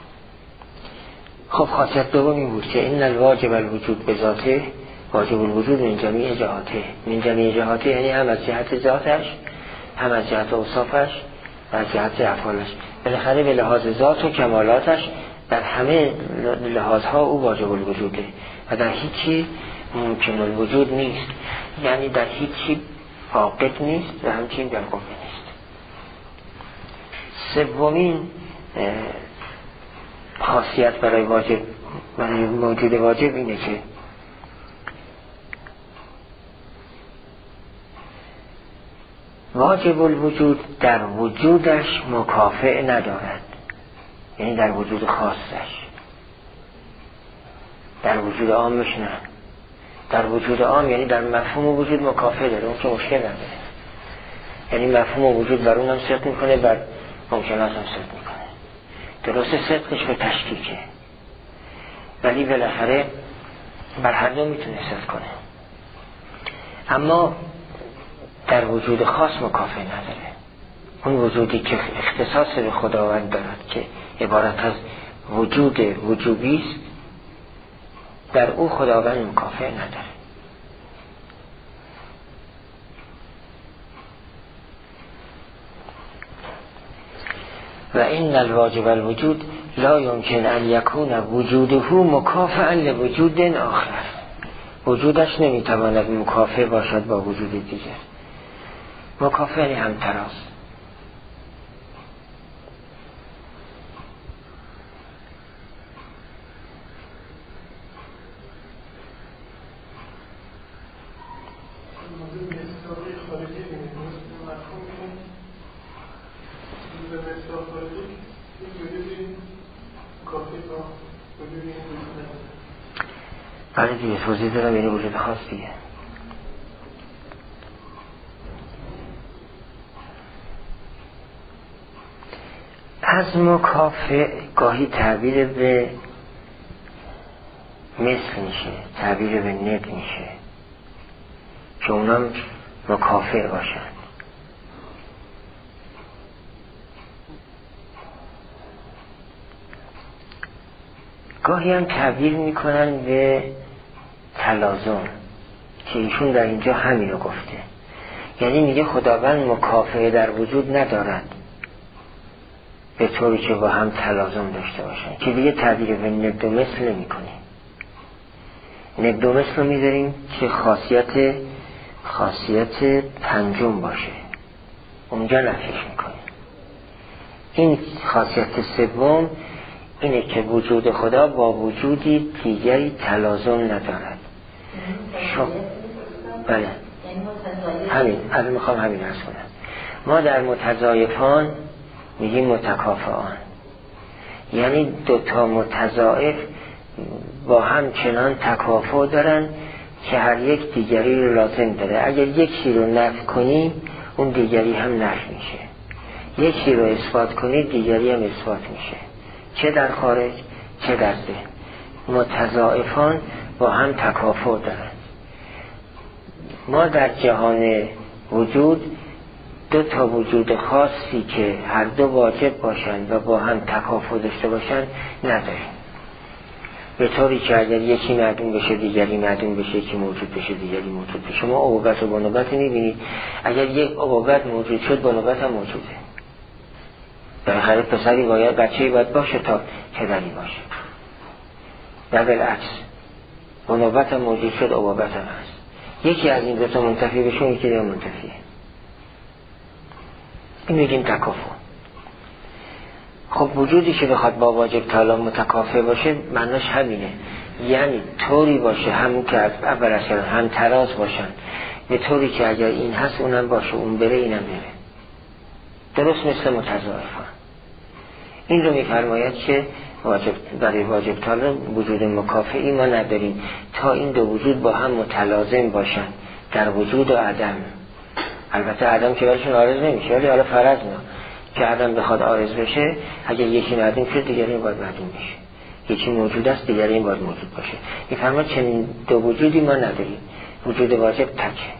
خب خاصیت دوم این بود که این الواجب الوجود به ذاته واجب الوجود من جمیع جهاته. من جمیع جهاته یعنی هم از جهت ذاتش، هم از جهت اوصافش و از جهت افعالش. بالاخره به لحاظ ذات و کمالاتش در همه لحاظها او واجب الوجوده و در هیچی ممکن الوجود نیست، یعنی در هیچی فاقد نیست و همچنین بالقوه نیست. سومین خاصیت برای واجب، برای موجود واجب اینه که واجب الوجود در وجودش مکافئ ندارد. یعنی در وجود خاصش. در وجود عامش نه. در وجود عام یعنی در مفهوم وجود مکافئه داره، اون که مشکل نداره. یعنی مفهوم وجود بر اونم صدق میکنه، بر ممکنات هم صدق میکنه. درسته صدقش به تشکیکه، ولی بالاخره بر هر دو میتونه صدق کنه. اما در وجود خاص مکافئه نداره. اون وجودی که اختصاص به خداوند دارد که عبارت از وجود وجوبی است، در او خداوند مکافئه نداره. و این الواجب الوجود لا يمكن ان يكون وجوده مکافئا لوجود آخر. وجودش نمیتواند مکافئ باشد با وجود دیگر. مکافئ یعنی همتراز. برای دیگه توضیح دارم، یعنی وجود خاص دیگه. از مکافئ گاهی تعبیر به مثل میشه، تعبیر به ند میشه که اونم مکافئ باشن. گاهی هم تعبیر میکنن به تلازم که ایشون در اینجا همین رو گفته، یعنی میگه خداوند مکافئه در وجود ندارد به طوری که با هم تلازم داشته باشن، که دیگه تعبیر به ند و مثل نمی کنیم. ند و مثل رو میذاریم که خاصیت پنجم باشه، اونجا نفیش میکنیم. این خاصیت سوم اینه که وجود خدا با وجودی دیگری تلازم ندارد. بله همین، الان میخوام همین عرض کنم. ما در متضایفان میگیم متکافئان، یعنی دوتا متضایف با هم چنان تکافؤ دارن که هر یک دیگری رو لازم داره. اگر یکی رو نفی کنی اون دیگری هم نفی میشه، یکی رو اثبات کنی دیگری هم اثبات میشه، چه در خارج چه در ذهن. متضایفان با هم تکافؤ دارن. ما در جهان وجود دو تا وجود خاصی که هر دو واجب باشن و با هم تکافؤ داشته باشن نداریم، به طوری که اگر یکی معدوم بشه دیگری معدوم بشه، یکی موجود بشه دیگری موجود بشه. شما عقوبت و بنوبت میبینید، اگر یک عقوبت موجود شد بنوبت هم موجوده. بالاخره پسری باید، بچه‌ای باید باشه تا پدری باشه، و بالعکس بنوبت هم موجود شد عقوبت هم هست. یکی از این دو تا منتفی بشه یکی دیگه منتفیه. این میگیم تکافؤ. خب وجودی که بخواد با واجب تعالی متکافئ باشه معناش همینه، یعنی طوری باشه همون که از اول اصلا هم تراز باشن، به طوری که اگر این هست اونم باشه، اون بره اینم بره، درست مثل متضایفان. این رو میفرماید که برای واجب تعالی وجود مکافئی ما نداریم تا این دو وجود با هم متلازم باشن در وجود و عدم. البته عدم که برایشون عارض نمیشه، ولی حالا فرض نه که عدم بخواد عارض بشه، اگر یکی معدوم شد دیگری باید معدوم بشه، یکی موجود است دیگری باید موجود باشه. میفرماید چنین دو وجودی ما نداریم، وجود واجب تکه.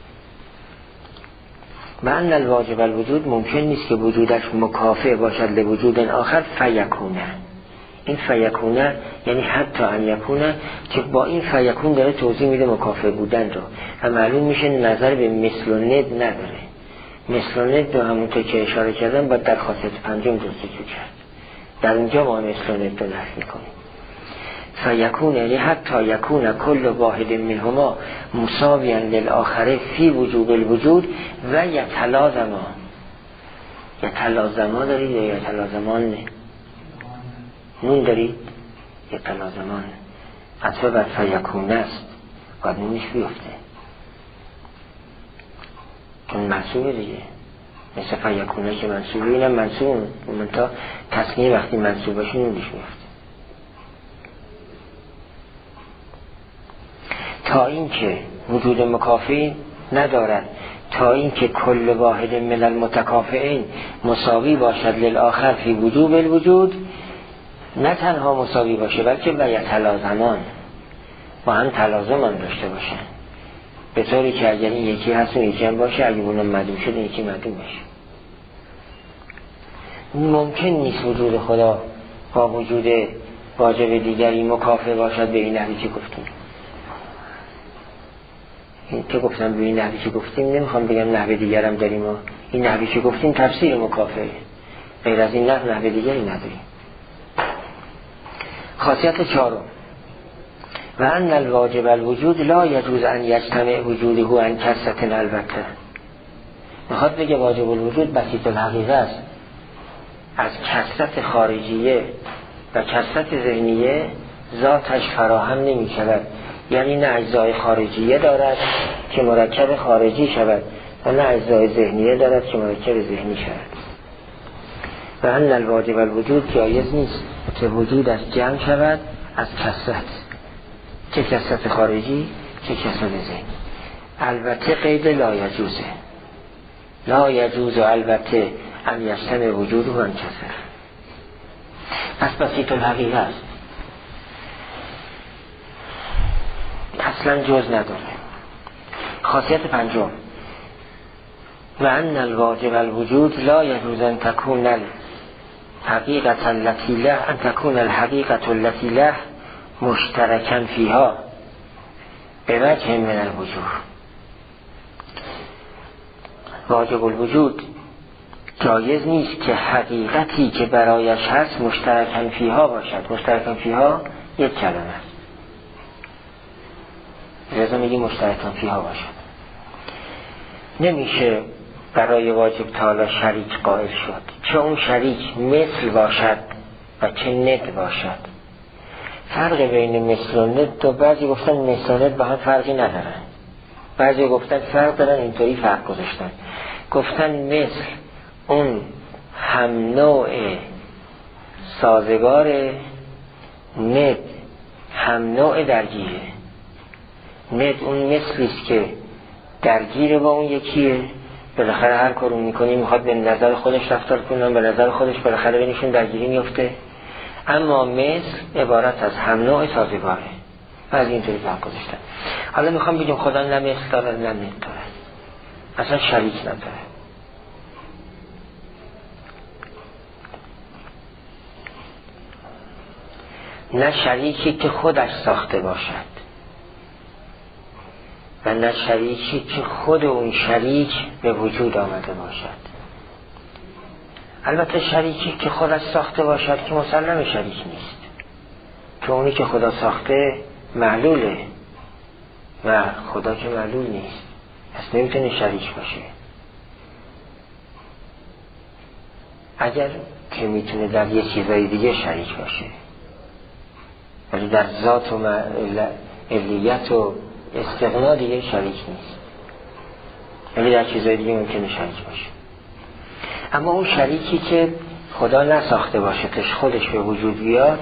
معنی الواجب الوجود ممکن نیست که وجودش مکافئ باشد لوجود آخر فیکونه. این فیکونه یعنی حتی ان یکونه، که با این فیکون داره توضیح میده مکافئ بودن رو، و معلوم میشه نظر به مثل و ند نداره. مثل و ند رو همونطور که اشاره کردم باید در خاصیت پنجم جستجو کرد. در اونجا ما مثل و ند رو نفی میکنیم. فیکون یعنی حتی یکون کل واحد منهما مساویا للآخر فی وجوب الوجود و یتلازما. یتلازما دارید یا یتلازمان؟ نه نون دارید؟ یتلازمان عطفه بر فیکون است، باید نونش بیفته، اون محصوبه دیگه. مثل فیکونه که منصوبه، اینم منصوب منتها تصنیه وقتی منصوب باشه نونش میفته. تا این که وجود مکافئین ندارد، تا این که کل واحد من المتکافئین مساوی باشد للآخر فی وجوب الوجود، نه تنها مساوی باشه بلکه یتلازمان، با هم تلازم هم داشته باشن، به طوری که اگر این یکی هست و یکی هم باشه، اگه اونم معدوم شد این یکی معدوم باشه. ممکن نیست وجود خدا با وجود واجب دیگری مکافئ باشد به این نحوی که گفتیم. این که گفتم به این نحوی که گفتیم، نمیخوام بگم نحوه دیگرم داریم و این نحوی که گفتیم تفسیر مکافئه، غیر از این نحوه دیگری نداریم. خاصیت چهارم، و ان الواجب الوجود لا یجوز ان یجتمع وجوده عن کثرة البته. میخواد بگه واجب الوجود بسیط الحقیقه است، از کثرت خارجیه و کثرت ذهنیه ذاتش فراهم نمی شود. یعنی نه اجزای خارجیه دارد که مرکب خارجی شود و نه اجزای ذهنیه دارد که مرکب ذهنی شود. و ان الواجب الوجود جایز نیست که وجود از جمع شود از کثرت، چه کثرت خارجی چه کثرت ذهنی. البته قید لا یجوزه، لا یجوز البته ان یجتمع وجوده عن کثرت. پس بسیط الحقیقه است، اصلا جز نداره. خاصیت پنجم، و ان الواجب الوجود لا یجوز ان تکون الحقیقة التي له، ان تكون الحقیقة التي له مشترکا فیها به وجه من الوجوه. واجب الوجود جایز نیست که حقیقتی که برایش هست مشترکا فیها باشد. مشترکا فیها یک کلمه است، لازم میگیم مشترکا فیها باشد. نمیشه برای واجب تعالی شریک قائل شد، چه اون شریک مثل باشد و چه ند باشد. فرق بین مثل و ند، و بعضی گفتن مثل و ند با هم فرقی ندارن، بعضی گفتن فرق دارن، اینطوری فرق گذاشتن. گفتن مثل اون هم نوع سازگار، ند هم نوع درگیره. ند اون مثلیست که درگیره با اون یکیه، بالاخره هر کارو میکنی میخواد به نظر خودش رفتار کنن، به نظر خودش بالاخره بینشون درگیری میفته. اما مثل عبارت از هم نوع سازگاره و از اینطوری فرق گذاشتن. حالا میخوام بگیم خدا نه مثل داره نه ند داره، اصلا شریک نداره. نه شریکی که خودش ساخته باشد و نه شریکی که خود اون شریک به وجود آمده باشد. البته شریکی که خودش ساخته باشد که مسلم شریک نیست، که اونی که خدا ساخته معلوله و خدا که معلول نیست، پس نمیتونه شریک باشه. اگر که میتونه در یه چیزای دیگه شریک باشه، ولی در ذات و علیت و استغنا دیگه شریک نیست، ولی در چیزای دیگه ممکنه شریک باشه. اما اون شریکی که خدا نساخته باشه تش خودش به وجود بیاد،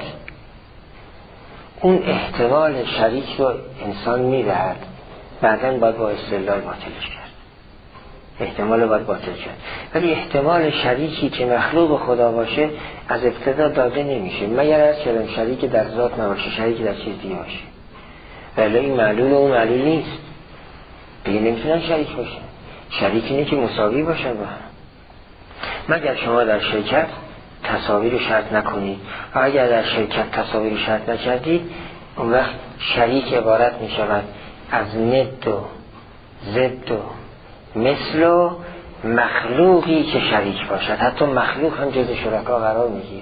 اون احتمال شریک رو انسان میدهد، بعداً باید با استدلال باطلش کرد، احتمال باید باطل کرد. ولی احتمال شریکی که مخلوق خدا باشه از ابتدا داده نمیشه، مگر از کلم شریک در ذات نباشه، شریک در چیز دیگه باشه. ولی این معلول و اون معلول نیست دیگه، نمیتونن شریک باشه. شریک اینه که مساوی باشه با هم. مگر شما در شرکت تصاویر رو شرط نکنید، و اگر در شرکت تصاویر رو شرط نکردید، اون وقت شریک عبارت می شود از ند و ضد و مثل و مخلوقی که شریک باشد. حتی مخلوق هم جز شرکا قرار میگیره،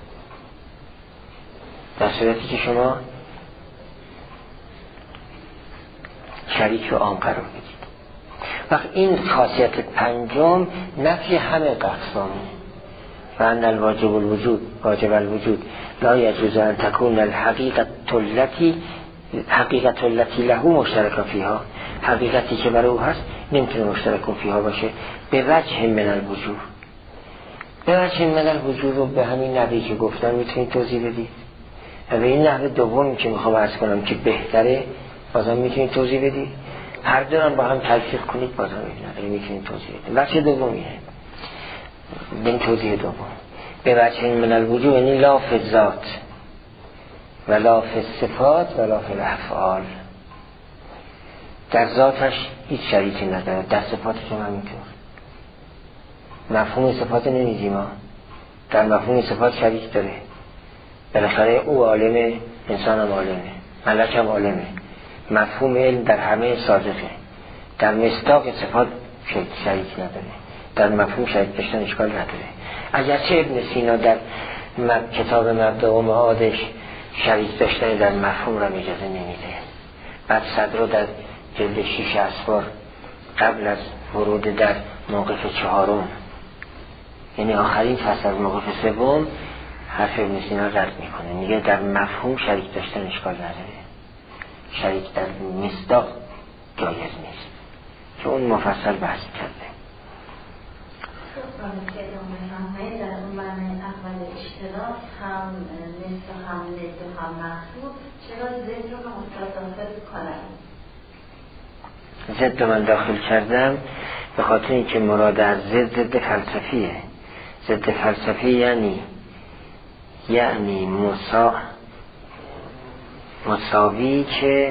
در صورتی که شما شریک رو عام قرار بدید. وقت این خاصیت پنجم نفی همه اقسامه. و ان الواجب الوجود، واجب الوجود لا یجوز ان تکون الحقیقت التي له مشترک فیها. حقیقتی که برای او هست نمیتونه مشترک فیها باشه به وجه من الوجوه. به وجه من الوجوه رو به همین نحوی که گفتم میتونید توضیح بدید و به این نحو دومی که میخوام عرض کنم که بهتره بازم میتونید توضیح بدید. هر دو هم با هم تلفیق کنید بازم میتونید توضیح بدید. وجه دومیه این توضیح دوم به وجه من الوجوه یعنی لا فی الذات و لا فی الصفات و لا فی الافعال. در ذاتش هیچ شریکی نداره، در صفاتش هم همینطور. مفهوم صفات نمیدیم ما، در مفهوم صفات شریک داره. بالاخره او عالمه، انسان هم عالمه، ملک هم عالمه. مفهوم علم در همه صادقه. در مصداق صفات شریک نداره، در مفهوم شریک داشتن اشکال نداره. اگرچه ابن سینا در کتاب مبدأ و معادش شریک داشتن در مفهوم را اجازه نمیده. بعد صدر در جلد 6 اسفار قبل از ورود در موقف 4، یعنی آخرین فصل از موقف 3 حرف ابن سینا رد میکنه، میگه در مفهوم شریک داشتن اشکال نداره، شریک در مصداق جایز نیست که اون مفصل بحث کرده. در اون معنی اول اشتراک هم نصف هم نصف هم محسوب، چرا ضد رو هم متداخل کنم؟ ضد من داخل کردم به خاطر اینکه مراد از ضد فلسفیه. ضد فلسفی یعنی مساوی که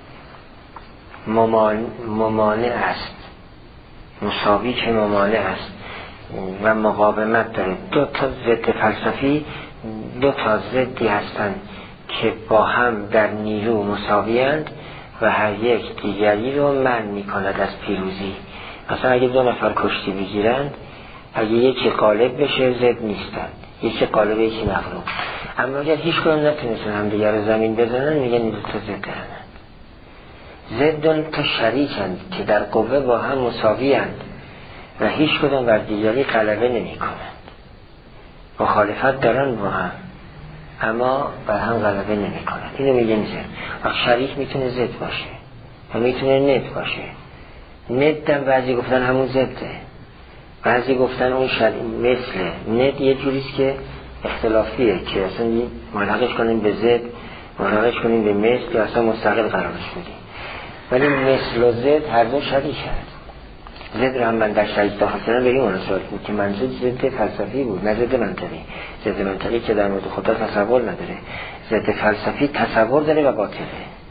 ممانع است، مساوی که ممانع است و مقاومت داره. دو تا ضد فلسفی دو تا ضدی هستند که با هم در نیرو مساویند و هر یک دیگری رو منع می‌کند از پیروزی. مثلا اگه 2 نفر کشتی بگیرند، اگه یکی غالب بشه ضد نیستن، یکی غالب یکی مغلوب. اما اگر هیچ کدوم نتونستن هم دیگر رو زمین بزنن میگن این دو تا ضد هستند. ضد تا شریکند که در قوه با هم مساویند و هیچ کدوم بر دیگری غلبه نمی‌کنند. مخالفت دارن با هم اما بر هم غلبه نمی‌کنند. اینو میگن ضد. وقت شریک میتونه ضد باشه و میتونه ند باشه. ند هم بعضی گفتن همون ضده، بعضی گفتن اون مثل ند یه جوریست که اختلافیه که اصلا ملحقش کنیم به ضد، ملحقش کنیم به مثل یا اصلا مستقل قرارش بدیم. ولی مثل و ضد هر دو شریک هست. ضد رو هم من در شریک داخل کردن به این مناسبت بود که منظور ضد فلسفی بود، نه ضد منطقی. ضد منطقی که در مورد خدا تصور نداره، ضد فلسفی تصور داره و باطله.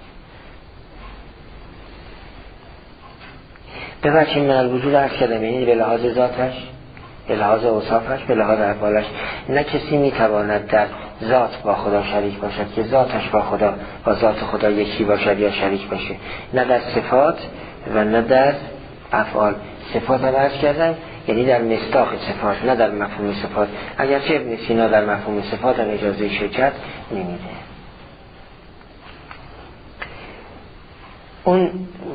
به وجه من الوجود عرض کردم، یعنی به لحاظ ذاتش، به لحاظ اوصافش، به لحاظ افعالش. نه کسی میتواند در ذات با خدا شریک باشد که ذاتش با خدا با ذات خدا یکی باشد یا شریک باشه، نه در صفات و نه در افعال. صفات هم عرض کردم یعنی در مصداق صفات، نه در مفهوم صفات. اگرچه ابن سینا در مفهوم صفات هم اجازه شرکت نمیده. اون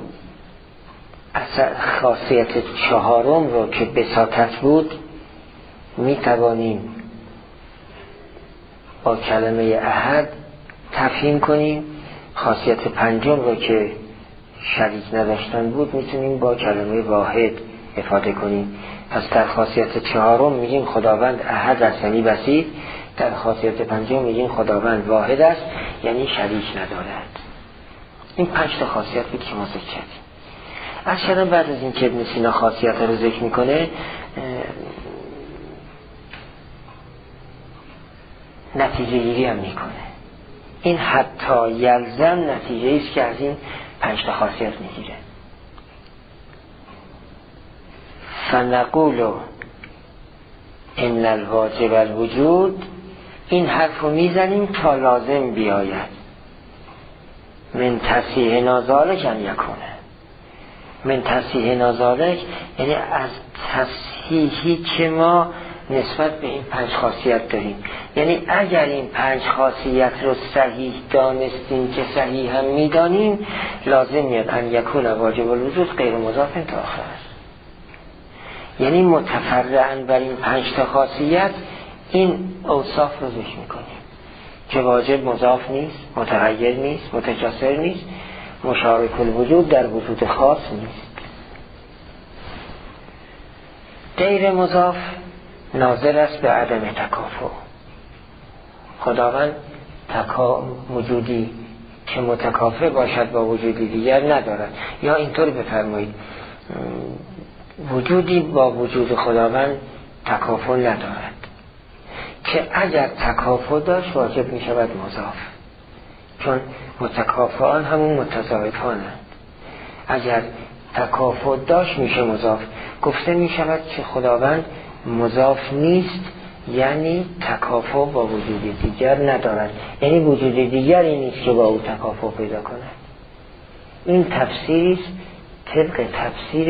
خاصیت 4 رو که بساطت بود میتوانیم با کلمه احد تفهیم کنیم. خاصیت 5 رو که شریک نداشتن بود میتونیم با کلمه واحد افاده کنیم. پس در خاصیت 4 میگیم خداوند احد است یعنی بسیط، در خاصیت 5 میگیم خداوند واحد است یعنی شریک ندارد. این 5 تا خاصیت بود که ما ذکر کردیم. اصلا بعد از این که ابن سینا خاصیت رو ذکر میکنه نتیجه گیری هم میکنه. این حتی یلزم نتیجه ایست که از این 5 تا خاصیت میگیره. فنقول ان الواجب الوجود، این حرف رو میزنیم تا لازم بیاید. من تصحیح نازالک ان یکونه، من تصحیح نازالک یعنی از تصحیحی که ما نسبت به این 5 خاصیت داریم. یعنی اگر این 5 خاصیت رو صحیح دانستیم که صحیح هم میدانیم، لازم میاد ان یکون واجب الوجود غیر مضاف تا آخر. یعنی متفرعاً بر این 5 تا خاصیت این اوصاف رو ذکر میکنیم که واجب مضاف نیست، متغیر نیست، متجاسر نیست، مشارک الوجود در وجود خاص نیست. غیر مضاف ناظر است به عدم تکافؤ. خداوند وجودی که متکافئ باشد با وجودی دیگر ندارد. یا اینطور بفرمایید وجودی با وجود خداوند تکافؤ ندارد که اگر تکافؤ داشت واجب می شود مضاف، چون متکافئان همون متضاعفانند. اگر تکافؤ داشت میشه مضاف. گفته می شود که خداوند مضاف نیست، یعنی تکافؤ با وجود دیگر ندارد، یعنی وجود دیگری نیست که با او تکافؤ پیدا کند. این تفسیری است طبق تفسیر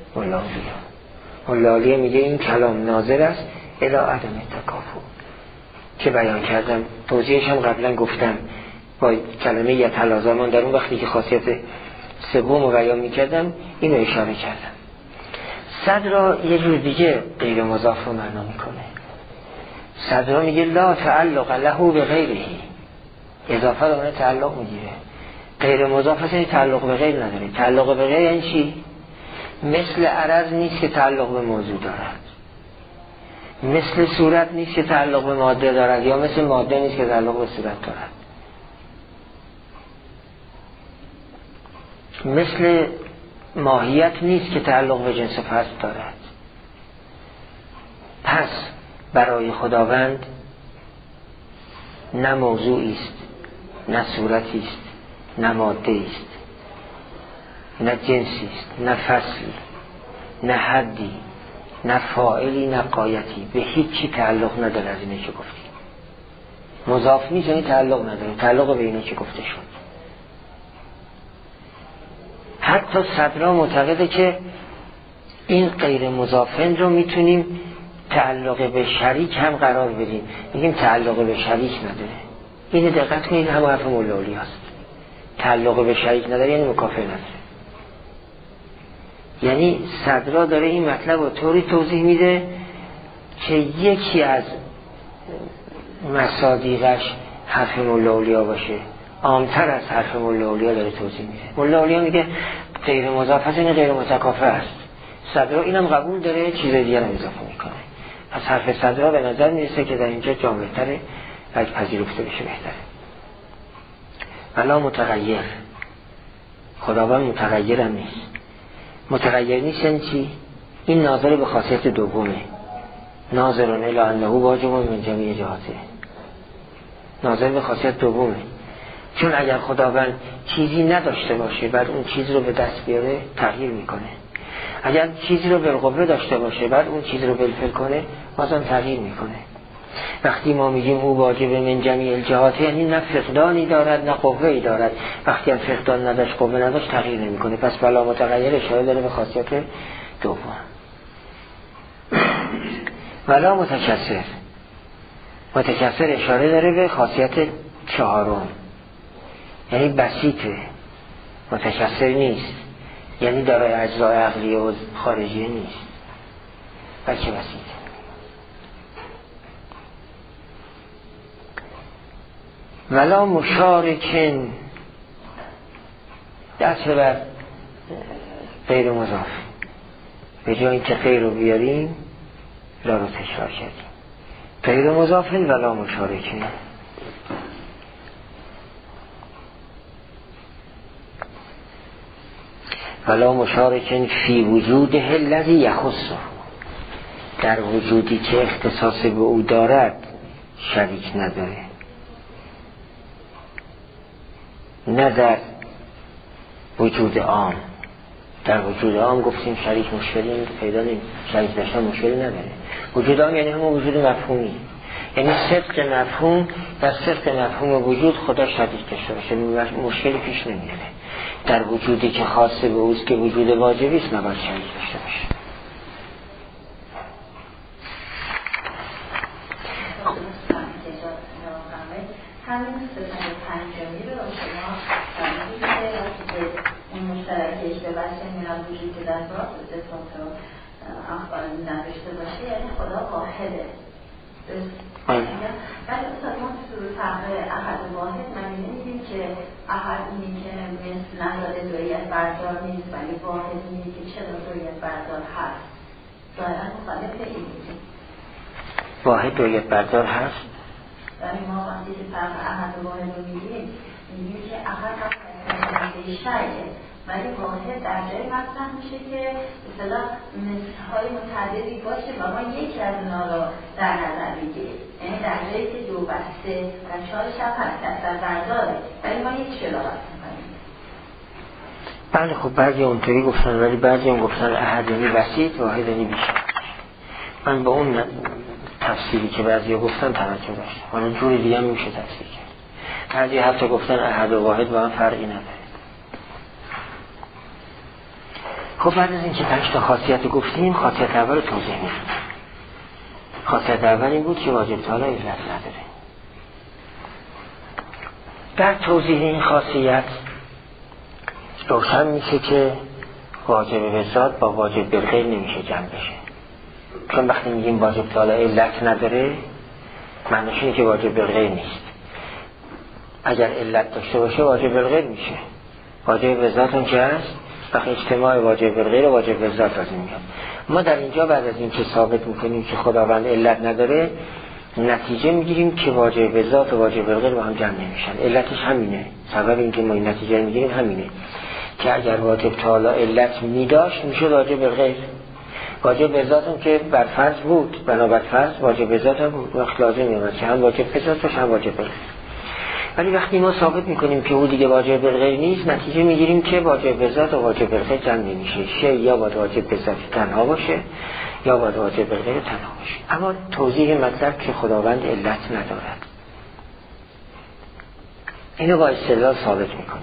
ملالیه میگه این کلام ناظر است الی عدم تکافؤ که بیان کردم، توضیحش هم قبلا گفتم با کلمه یتلازمان در اون وقتی که خاصیت سوم رو بیان میکردم اینو اشاره کردم. صد را یه جور دیگه غیر مضاف رو معنا میکنه. صد را میگه لا تعلق له به غیره، اضافه رو منه تعلق میگیره. غیر مضاف هست یعنی تعلق به غیر نداره. تعلق به غیر یعنی چی؟ مثل عرض نیست که تعلق به موضوع دارد، مثل صورت نیست که تعلق به ماده دارد، یا مثل ماده نیست که تعلق به صورت دارد، مثل ماهیت نیست که تعلق به جنس فصل دارد. پس برای خداوند نه موضوعی است، نه صورتی است، نه ماده است، نه جنسی است، نه فصلی، نه حدی، نه فاعلی، نه غایتی، به هیچی تعلق نداره. از اینه که گفتیم مضاف نیست یعنی تعلق نداره، تعلق به اینه که گفته شد. حتی صدرا معتقده که این غیر مضافن رو میتونیم تعلق به شریک هم قرار بدیم، میگیم تعلق به شریک نداره. اینو دقت کنید، همه حرف مولالی هست. تعلق به شریک نداره یعنی مکافئ نداره. یعنی صدرا داره این مطلب رو طوری توضیح میده که یکی از مصادیقش حرف مولاولیا باشه، عامتر از حرف مولاولیا داره توضیح میده. مولاولیا میگه غیر مضاف هست یعنی غیر متکافئ است. صدرا اینم قبول داره، چیز دیگر هم اضافه میکنه. پس حرف صدرا به نظر میرسه که در اینجا جامع‌تره، اگه پذیرفته بشه بهتره. ولا متغیر، خداوند متغیر هم نیست. متغیر نیست یعنی چی؟ این ناظر به خاصیت دومه، ناظرون الی انه واجب من جمیع جهاته، ناظر به خاصیت دومه. چون اگر خداوند چیزی نداشته باشه بعد اون چیز رو به دست بیاره تغییر میکنه، اگر چیزی رو بالقوه داشته باشه بعد اون چیز رو بالفعل کنه بازم تغییر میکنه. وقتی ما میگیم او واجب من جمیع الجهات یعنی نه فقدانی دارد نه قوه‌ای دارد. وقتی هم فقدان نداشت قوه نداشت تغییر نمیکنه. پس بلا متغیر اشاره داره به خاصیت دوم. ولا متکثر، متکثر اشاره داره به خاصیت چهارم، یعنی بسیطه، متکثر نیست، یعنی دارای اجزای عقلیه و خارجیه نیست، بلکه بسیطه. ولا مشارکن، دست بر غیر مضاف، به جای اینکه غیر رو بیاریم لا رو تکرار کردیم. غیر مضافن ولا مشارکن. ولا مشارکن فی وجوده الذی یخصه، در وجودی که اختصاص به او دارد شریک نداره. نه در وجود عام، در وجود عام گفتیم شریک مشکلی پیدا نمی، شریک داشتن مشکلی نداره. وجود عام یعنی همون وجود مفهومی، یعنی صدق مفهوم در صدق مفهوم وجود خدا شریک داشته باشه، مشکلی پیش نمیاره. در وجودی که خاصه به اوست که وجود واجبی است نباید شریک داشته باشه. همین ستون پنجمی رو شما فرمودید که اون مشترکش به وجه میاد وجود که در ذات ستون رو اخبار نداشته باشه، یعنی خدا واحده. ولی اصلا ما تو فرق احد واحد معنی نمیدیم که احد اینی که مثل نداره دویت بردار نیست، ولی واحد اینی که چرا دویت بردار هست. ظاهرا مخالف این میشه. واحد و یک بردار هست. یعنی ما وقتی که فرق احد و واحد رو میگیم که احد هم شرعه ولی واحد در جای مطرح میشه که مثلا مثل‌های متعددی باشه و ما یکی از اونا رو در نظر بگیریم. یعنی در جایی که دو بسته و 4 شب هست در برداره ولی ما یک شراحت میکنیم. بله خب بعضی اونطوری گفتن ولی بعضی هم گفتن احد یعنی بسیط واحد یعنی بیشتر. من با اون تفسیری که بعضی ها گفتن توجه داشتم. حالا جور دیگه هم میشه تفسیر کرد. بعضی حتی گفتن احد و واحد با هم فرقی نداره. خب بعد از اینکه 5 تا خاصیت گفتیم خاصیت اول رو توضیح میدیم. خاصیت اول این بود که واجب تعالی علت نداره. در توضیح این خاصیت روشن میشه که واجب به ذات با واجب بالغیر نمیشه جمع بشه. چون وقتی میگیم واجب تعالی علت نداره معنیش اینه که واجب بالغیر نیست. اگر علت داشته باشه واجب بالغیر میشه. واجب به ذات اون که هست وقتی اجتماع واجب بالغیر و واجب به ذات لازم میاد. ما در اینجا بعد از این که ثابت میکنیم که خداوند علت نداره نتیجه میگیریم که واجب به ذات و واجب بالغیر با هم جمع نمیشن. علتش همینه. سبب این که ما این نتیجه میگیریم همینه که اگر واجب تعالی علت میداشت میشه واجب بالغیر. واجب به ذات هم که بر فرض بود بنابر فرض واجب به ذات هم وقت لازم میاد که هم واجب به ذات باشه هم واجب بالغیر. ولی وقتی ما ثابت میکنیم که او دیگه واجب بالغیر نیست نتیجه میگیریم که واجب به ذات و واجب بالغیر جمع نمیشه. شی یا باید واجب به ذات تنها باشه یا باید واجب بالغیر تنها باشه. اما توضیح مطلب که خداوند علت ندارد اینو با استدلال ثابت میکنیم.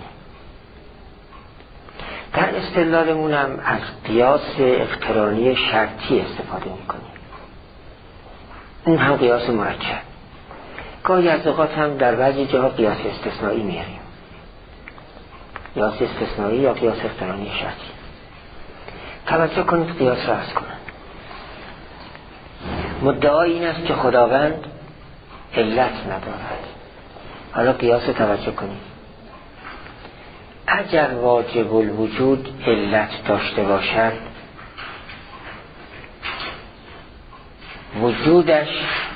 در استدلالمون هم از قیاس اقترانی شرطی استفاده میکنیم. اون هم قیاس مرکب. گاهی از اوقات هم در بعضی جاها قیاس استثنایی میاریم. قیاس استثنایی یا قیاس اقترانی شرطی. توجه کنید قیاس را عرض کنند. مدعا این است که خداوند علت ندارد. حالا قیاس توجه کنید. اگر واجب الوجود علت داشته باشد وجودش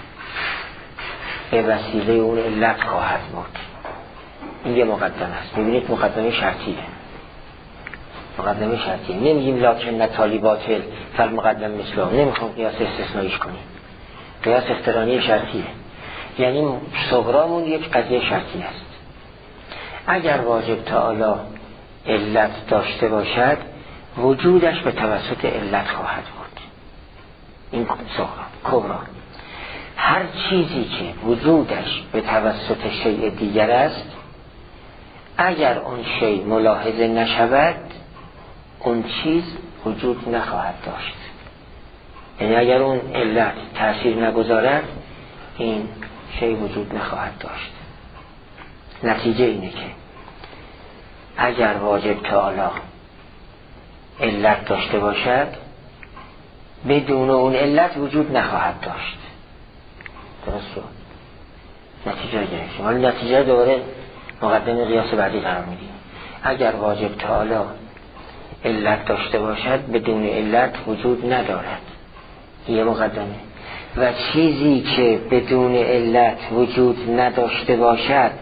به وسیله اون علت خواهد بود. این یه مقدمه است. میبینید مقدمه شرطیه. مقدمه شرطیه. نمیگیم لکن نتالی باطل فالمقدم مثله. نمیخوام قیاس استثنائیش کنیم. قیاس اقترانی شرطیه. یعنی صغرامون یک قضیه شرطی است. اگر واجب تعالی علت داشته باشد وجودش به توسط علت خواهد بود. این صغرا. کبرا هر چیزی که وجودش به توسط شیء دیگر است اگر اون شیء ملاحظه نشود اون چیز وجود نخواهد داشت. یعنی اگر اون علت تأثیر نگذارد این شیء وجود نخواهد داشت. نتیجه اینه که اگر واجب تعالی علت داشته باشد بدون اون علت وجود نخواهد داشت. درست شد؟ نتیجه گرفتیم. ولی نتیجه دوباره مقدمه قیاس بعدی قرار میدیم. اگر واجب تعالی علت داشته باشد بدون علت وجود ندارد. یه مقدمه. و چیزی که بدون علت وجود نداشته باشد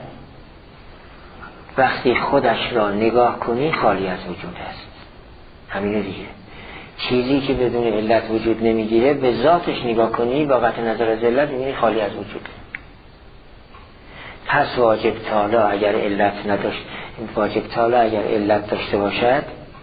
وقتی خودش را نگاه کنی خالی از وجود است. همینه دیگه. چیزی که بدون علت وجود نمیگیره به ذاتش نگاه کنی با قطع نظر از علت میبینی خالی از وجود. پس واجب تعالی اگر علت نداشت واجب تعالی اگر علت داشته باشد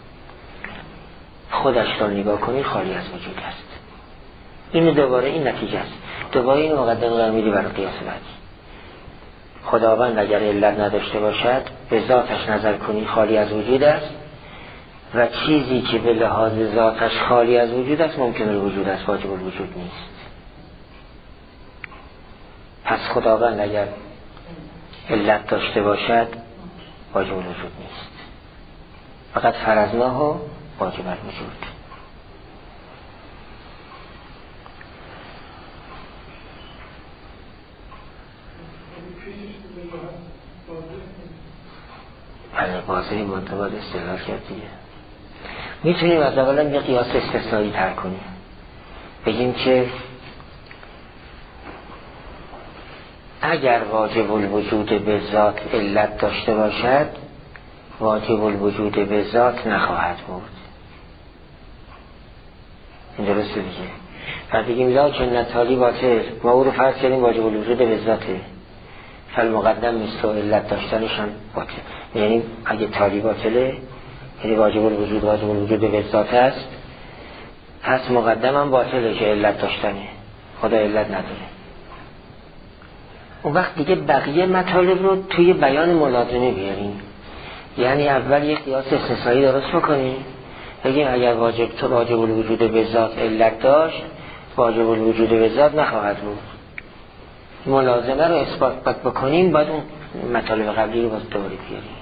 خودش را نگاه کنی خالی از وجود است. این دوباره این نتیجه است. دوباره این مقدمه قرار میدی برای قیاس بعدی. خداوند اگر علت نداشته باشد به ذاتش نظر کنی خالی از وجود است و چیزی که به لحاظ ذاتش خالی از وجود است ممکن الوجود است واجب الوجود نیست. پس خداوند اگر علت داشته باشد واجب الوجود نیست. فقط فرضناه و واجب الوجود. بله واضحی منطبق استدلال کرد دیگه. میتونیم از اولا یه قیاس استثنایی تر کنیم. بگیم که اگر واجب الوجود به ذات علت داشته باشد واجب الوجود به ذات نخواهد بود. این درسته دیگه. بعد بگیم لا که نتالی باطل، ما او رو فرض کردیم واجب الوجود به ذاته، فالمقدم مثل علت داشتنش هم باطل. یعنی اگه تالی باطله یعنی واجب الوجود به ذات است، پس مقدم هم باطله که علت داشتنه، خدا علت نداره. اون وقت دیگه بقیه مطالب رو توی بیان ملازمه بیاریم. یعنی اول یک قیاس استثنایی درست بکنیم، بگیم اگر واجب الوجود به ذات علت داشت واجب الوجود به ذات نخواهد بود. ملازمه رو اثبات بکنیم، بعد اون مطالب قبلی رو باز دوباره بیاریم.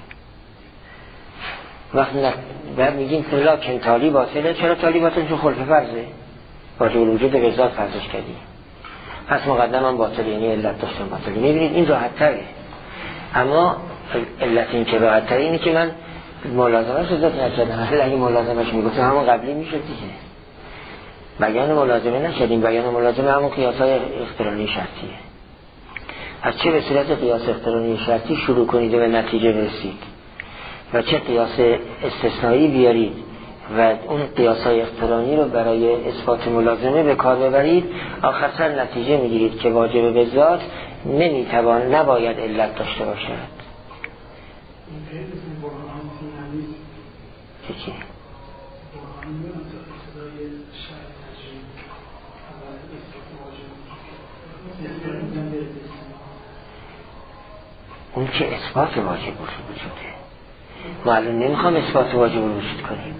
وقت بعد میگیم فلا کن تالی باطله. چرا تالی باطله؟ چون خلف فرضه، واجب الوجود به ذات فرضش کردیم، پس مقدم هم باطله، یعنی علت داشتن باطله. میبینید این راحت تره. اما علت این که راحت تره اینه که من ملازمه رو ذات نشدم. اگه ملازمش میگفتم همون قبلی میشد دیگه. بیان ملازمه نشدیم. بیان ملازمه همون قیاسای اقترانی شرطیه. از چه به صورت قیاس اقترانی شرطی شروع کنید و به نتیجه برسید و چه قیاس استثنایی بیارید و اون قیاسای اقترانی رو برای اثبات ملازمه به کار ببرید، آخر سر نتیجه میگیرید که واجب به ذات نباید علت داشته باشد. چی؟ اون که اثبات واجب وجوده. ما الان نمیخوام اثبات واجب الوجود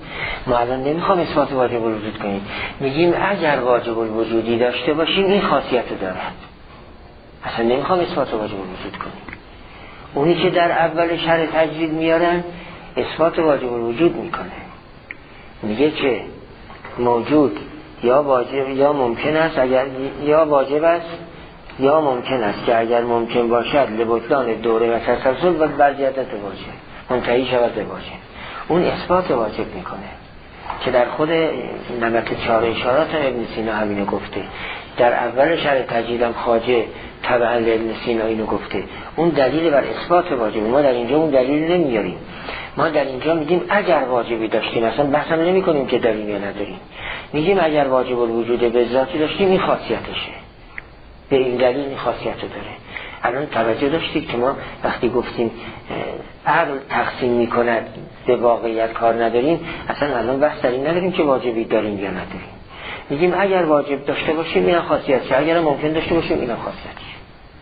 کنیم. میگیم اگر واجب الوجودی داشته باشیم این خاصیت رو دارد. اصلا نمیخوام اثبات واجب الوجود کنیم. اونی که در اول شرح تجوید میارن اثبات واجب الوجود میکنه. میگه که موجود یا واجب یا ممکن است، اگر یا واجب است یا ممکن است که اگر ممکن باشد لبطلان دوره و تسلسل و برجعت واجب منتهی شود به واجب. اون اثبات واجب میکنه که در خود نمت 4 اشارات ابن سینا همینو گفته. در اول شرح تجوید هم خواجه تبع ابن سینا اینو گفته. اون دلیل بر اثبات واجب. ما در اینجا اون دلیل نمیاریم. ما در اینجا میگیم اگر واجبی داشتیم، اصلا بحثم نمی کنیم که داریم یا نداریم. میگیم اگر واجب الوجود به ذاتی داشتیم این خاصیتشه، به این دلیل این خاصیت رو داره. الان توجه داشتید که ما وقتی گفتیم عقل تقسیم میکند به واقعیت کار نداریم، اصلا الان بحث در این نداریم که واجبی داریم یا نداریم. میگیم اگر واجب داشته باشیم این خاصیتشه، اگر ممکن داشته باشیم این خاصیتشه.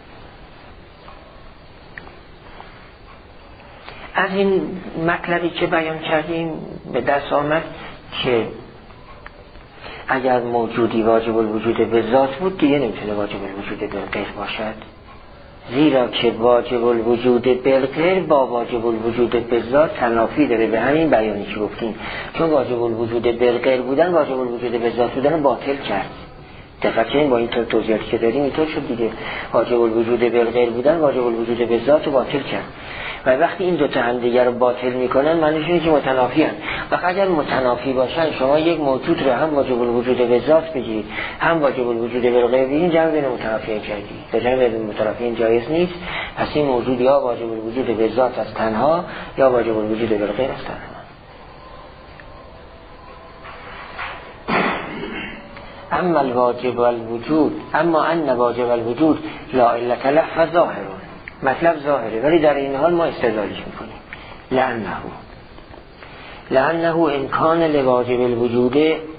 از این مطلبی که بیان کردیم به دست آمد که اگر موجودی واجب الوجود به ذات بود دیگه نمیتونه واجب الوجود به غیر باشد، زیرا که واجب الوجود به غیر با واجب الوجود به ذات تنافی داره. به همین بیانی که گفتیم، چون واجب الوجود به غیر بودن واجب الوجود به ذات بودن باطل کرد. دقیقاً این با این توضیحاتی که داریم اینطور شد دیگه. واجب الوجود به غیر بودن واجب الوجود به ذات رو باطل کرد و وقتی این دو تا هم دیگر رو باطل میکنن معنیش اینه که متنافی هستند. و اگر متنافی باشن شما یک موجود رو هم واجب الوجود به ذات بگیرید هم واجب الوجود به غیر، این جمع بین متنافیین کردید. در جمع بین متنافیین جایز نیست. پس این موجود یا واجب الوجود به ذات از تنها یا واجب الوجود به غیر از تنها. اما الواجب الوجود، اما ان واجب الوجود لا علت له فظاهر، مطلب ظاهره ولی در این حال ما استدلالش میکنیم. لعنه امکان لواجب الوجود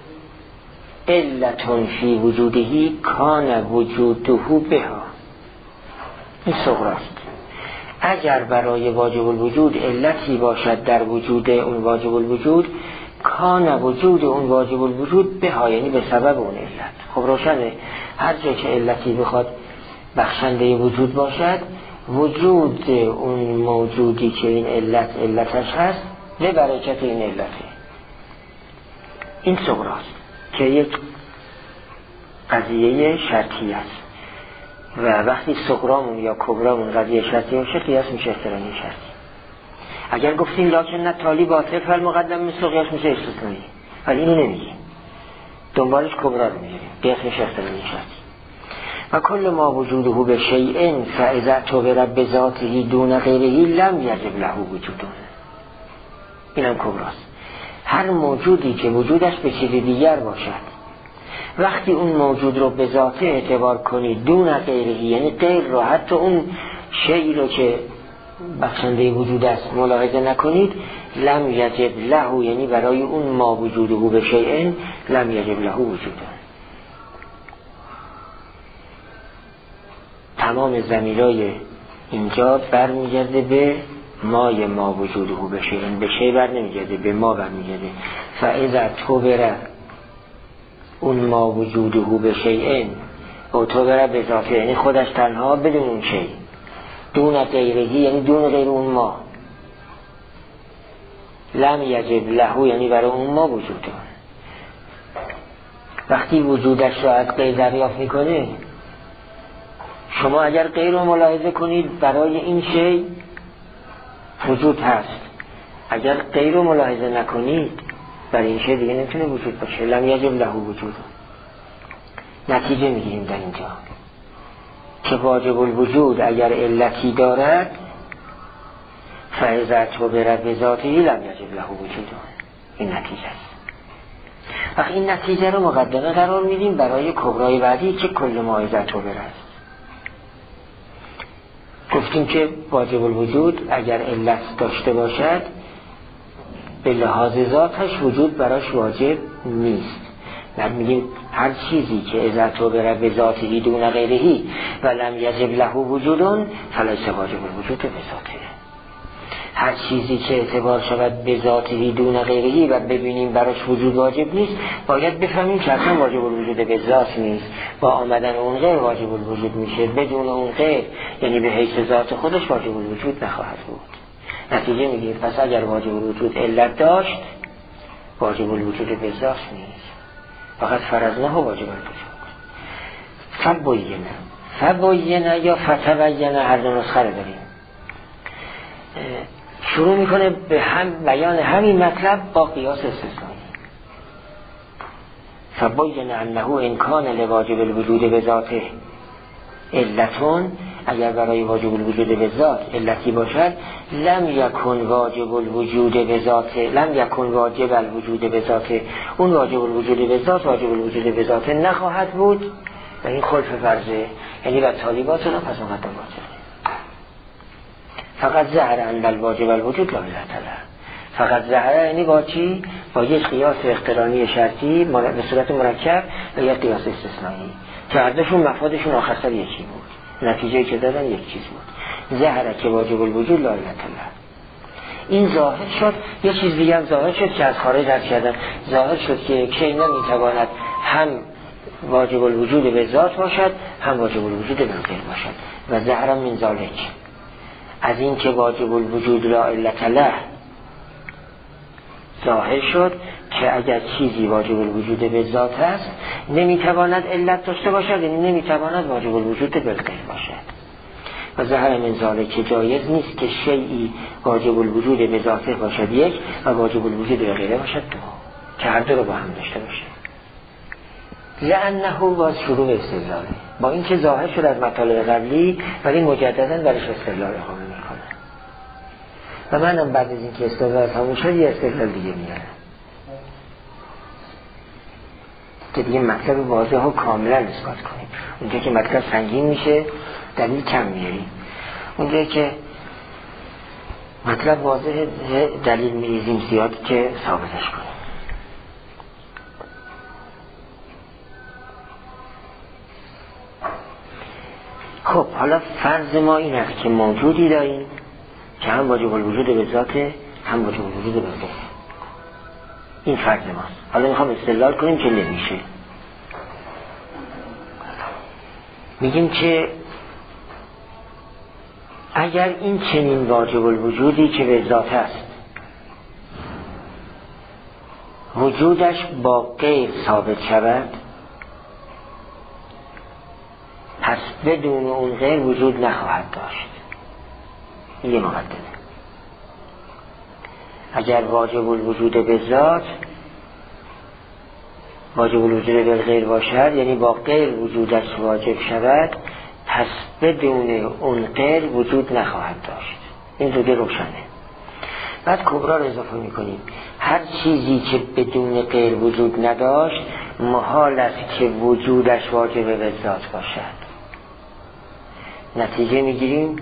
علت فی وجودهی کان وجوده بها. این صغراست. اگر برای واجب الوجود علتی باشد در وجود اون واجب الوجود، کان وجود اون واجب الوجود بها، یعنی به سبب اون علت. خب روشنه هر جا که علتی بخواد بخشنده وجود باشد، وجود اون موجودی که این علتش هست به برکت این علته. این صغراست که یک قضیه شرطی است و وقتی صغرامون یا کبرامون قضیه شرطی باشه قیاس میشه اقترانی شرطی. اگر گفتیم لکن نه تالی باطل فالمقدم مثل قیاس میشه استثنایی، ولی اینو نمیگیم. دنبالش کبرا رو میگیریم به اسمش اختلال شرطی. و کل ما وجوده به شیء فاذا اعتبر بذاته دون غیره لم یجب له وجوده. اینم کبراست. هر موجودی که وجودش به چیز دیگر باشد، وقتی اون موجود رو به ذاته اعتبار کنید دون غیره، یعنی غیر رو، حتی اون شیئی رو که بخشنده وجود است ملاحظه نکنید، لم یجب له، یعنی برای اون ما وجوده به شیء لم یجب له وجوده. تمام ضمیرای اینجا برمیگرده به مای ما وجوده به شیء، به شیء بر نمیگرده، به ما برمیگرده. فاذا اعتبر اون ما وجوده به شیء اعتبر به ذاته، یعنی خودش تنها بدون اون شیء، دون غیره یعنی دون غیر اون ما، لم یجب له یعنی برای اون ما وجوده. وقتی وجودش را از غیر دریافت میکنه، شما اگر غیر رو ملاحظه کنید برای این شیء وجود هست، اگر غیر رو ملاحظه نکنید برای این شیء دیگه نمیتونه وجود باشه، لم یجب له وجود. نتیجه میگیریم در اینجا که واجب الوجود اگر علتی دارد فاذا اعتبر بذاته لم یجب له وجود. این نتیجه است. وقتی این نتیجه رو مقدمه قرار میدیم برای کبرای بعدی که کل ما اذا اعتبر است. گفتیم که واجب الوجود اگر علت داشته باشد به لحاظ ذاتش وجود براش واجب نیست. میگیم هر چیزی که اذا اعتبر بذاته دون غیره و لم یجب له وجود فلیس واجب الوجود بذاته. هر چیزی که اعتبار شود به ذاته دون غیره و ببینیم براش وجود واجب نیست، باید بفهمیم که اصلا واجب الوجود به ذات نیست، با آمدن اون غیر واجب الوجود میشه، بدون اون غیر یعنی به حیث ذات خودش واجب الوجود نخواهد بود. نتیجه میگیم پس اگر واجب الوجود علت داشت واجب الوجود به ذات نیست، فقط فرضناه واجب الوجود. فبینه یا فتبینه هر دو نسخه داریم. شروع میکنه به بیان همین مطلب با قیاس استثنایی. فبینه انه ان کان لواجب الوجود به ذاته علتون، اگر برای واجب الوجود به ذات علتی باشد لم یکن واجب الوجود به ذاته، لم یکن واجب الوجود به ذاته، اون واجب الوجود به ذات واجب الوجود به ذاته نخواهد بود و این خلف فرضه، یعنی بر طالبات را پس مقدم واجب. فقط ظهر ان الواجب الوجود لا علت له. فقط ظهر یعنی با چی؟ با یک قیاس اقترانی شرطی به صورت مرکب و یک قیاس استثنایی که هر دوشون مفادشون آخر سر یکی بود، نتیجه که دادن یک چیز بود. ظهر که واجب الوجود لا علت له. این ظاهر شد. یه چیز دیگه هم ظاهر شد که از خارج عرض کردم، ظاهر شد که یک شیء نمیتواند هم واجب الوجود به ذات باشد هم واجب الوجود به غیر باشد. و ظهر من ذالک، از این که واجب الوجود لا علت له ظاهر شد که اگر چیزی واجب الوجود به ذات است نمیتواند علت داشته باشد، یعنی نمیتواند واجب الوجود به غیر باشد. و ظاهر من ذالک که جایز نیست که شیئی واجب الوجود به ذاته باشد یک و واجب الوجود به غیره باشد دو، که هر دو رو با هم داشته باشه. لأنه باز شروع استدلاله، با اینکه ظاهر شد از مطالب قبلی ولی مجددا برش استدلال اقامه میکنه. و منم بعد از اینکه استدلال تموم شد یه استدلال دیگه میارم که دیگه مطلب واضح و کاملا اثبات کنیم. اونجا که مطلب سنگین میشه دلیل کم میاریم، اونجا که مطلب واضح دلیل میریزیم زیاد که ثابتش کنیم. خب حالا فرض ما این است که موجودی داریم که هم واجب الوجود به ذاته هم واجب الوجود به غیره. این فرض ماست. حالا میخوام استدلال کنیم که نمیشه. میگیم که اگر این چنین واجب الوجودی که به ذات است وجودش با غیر ثابت شود، پس بدون اون غیر وجود نخواهد داشت. این یه مقدمه. اگر واجب الوجود به ذات واجب الوجود بالغیر باشد یعنی با غیر وجودش واجب شود، پس بدون اون غیر وجود نخواهد داشت. این دوده روشنه. بعد کبرا رو اضافه میکنیم. هر چیزی که بدون غیر وجود نداشت محال است که وجودش واجب به ذات باشد. نتیجه میگیریم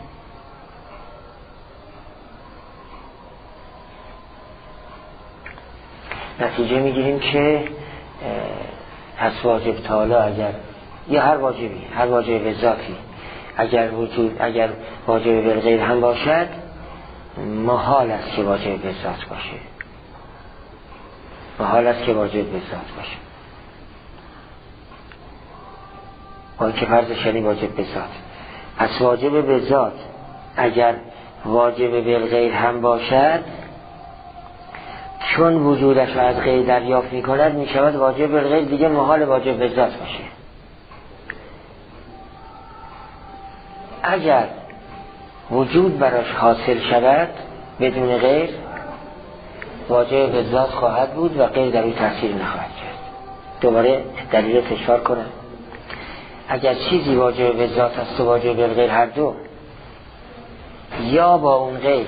که پس واجب تعالی اگر هر واجب به ذاتی اگر واجب به غیر هم باشد محال است که واجب به ذات باشه. با که فرضش یعنی واجب به ذات. پس واجب به ذات اگر واجب به غیر هم باشد، چون وجودش را از غیر دریافت می کند می شود واجب به غیر، دیگه محال واجب به ذات باشه. اگر وجود براش حاصل شود بدون غیر، واجب به ذات خواهد بود و غیر در او تأثیر نخواهد کرد. دوباره دلیل تکرار کنم. اگر چیزی واجب به ذات است و واجب به غیر هر دو، یا با اون غیر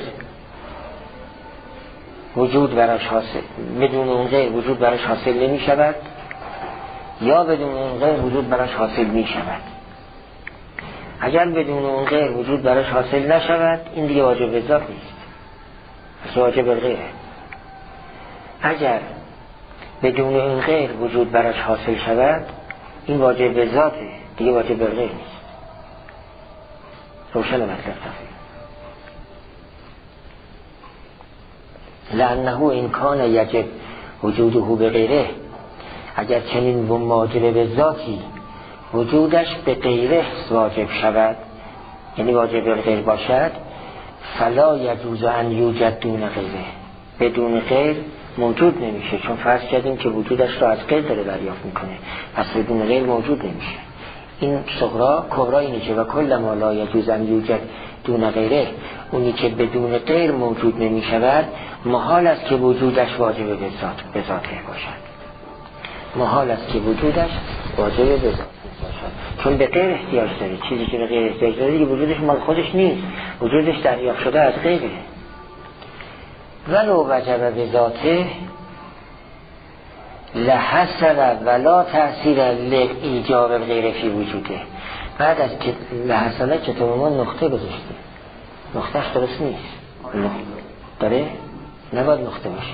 وجود براش حاصل، بدون اون غیر وجود براش حاصل نمی شود، یا بدون اون غیر وجود براش حاصل می شود. اگر بدون اون غیر وجود براش حاصل نشود، این دیگه واجب به ذات نیست، پس واجب به غیره. اگر بدون اون غیر وجود براش حاصل شود، این واجب به ذاته، دیگه واجب به غیر نیست. روشن مطلب تفصیل. لأنه این کان یجب وجوده به غیره، اگر چنین واجب به ذاتی وجودش به غیره واجب شود، یعنی واجب به غیر باشد، فلا یجوز ان یوجد دون غیره، بدون غیر موجود نمیشه، چون فرض کردیم که وجودش را از غیر داره دریافت میکنه، پس بدون غیر موجود نمیشه. این صغرا. کبرا اینه که و کل ما لا یجوز ان یوجد دون غیره، اونی که بدون غیر موجود نمیشود محال است که وجودش واجب به ذاته باشد. چون به غیر احتیاج داره. چیزی که به غیر احتیاج داره دیگه وجودش مال خودش نیست، وجودش دریافت شده از غیره. ولو وجب به ذاته لحصل ولا تأثیر ایجاب غیر فی وجوده. بعد از که لحصله کتاب ما نقطه گذاشته، نقطهش درست نیست، داره نباید نقطه باشه.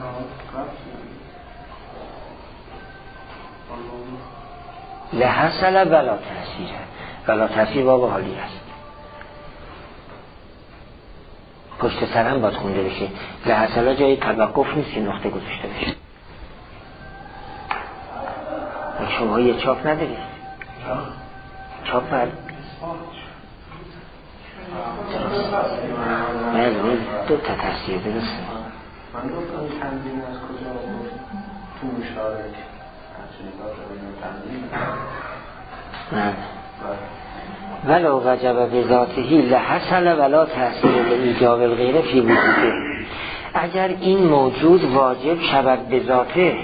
لحصل ولا تأثیر، ولا تأثیر باب حالی است، پشت سر هم باید خونده بشه. لحصل جای توقف نیست که نقطه گذاشته بشه. شما یه چاپ ندارید؟ چاپ بر من دو تا تأثیر درسته. من گفتم تنظیم از کجا بود تو مشارک ولو وجب به ذاتهی لحصل ولا تأثیر لایجاب الغیره فی وجوده. اگر این موجود واجب شود به ذاته،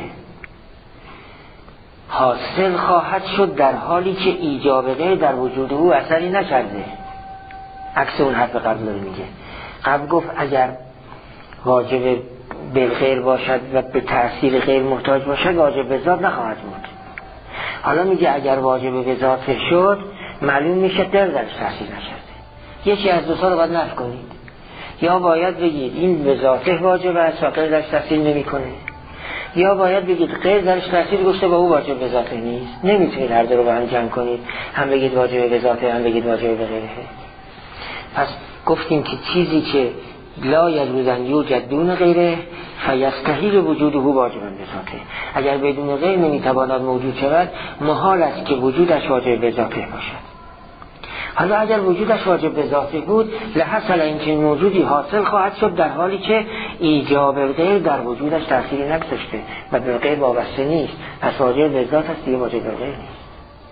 حاصل خواهد شد در حالی که ایجاب غیر در وجود او اثری نکرده. عکس اون حرف قبل رو میگه. قبل گفت اگر واجب بالغیر باشد و به تأثیر غیر محتاج باشد واجب به ذات نخواهد بود. حالا میگه اگر واجب به ذات شد معلوم میشه غیر درش تأثیر نکرده. یکی از دو تا رو باید نفی کنید. یا باید بگید این به ذاته واجب است و غیر درش تأثیر نمیکنه، یا باید بگید غیر درش تأثیر گذاشته و او واجب به ذاته نیست. نمیتونید هر دو رو با هم جمع کنید، هم بگید واجب به ذاته هم بگید واجب به غیره. پس گفتیم که چیزی که لا یجوز ان یوجد دون غیره فیستحیل وجوده واجبا به ذاته، اگر بدون غیر نمیتواند موجود شود محال است که وجودش واجب به ذاته باشد. حالا اگر وجودش واجب به ذاته بود لحصل اینکه موجودی حاصل خواهد شد در حالی که ایجاب غیر در وجودش تأثیری نگذاشته و به غیر وابسته نیست، پس واجب به ذات است دیگه واجب به غیر نیست.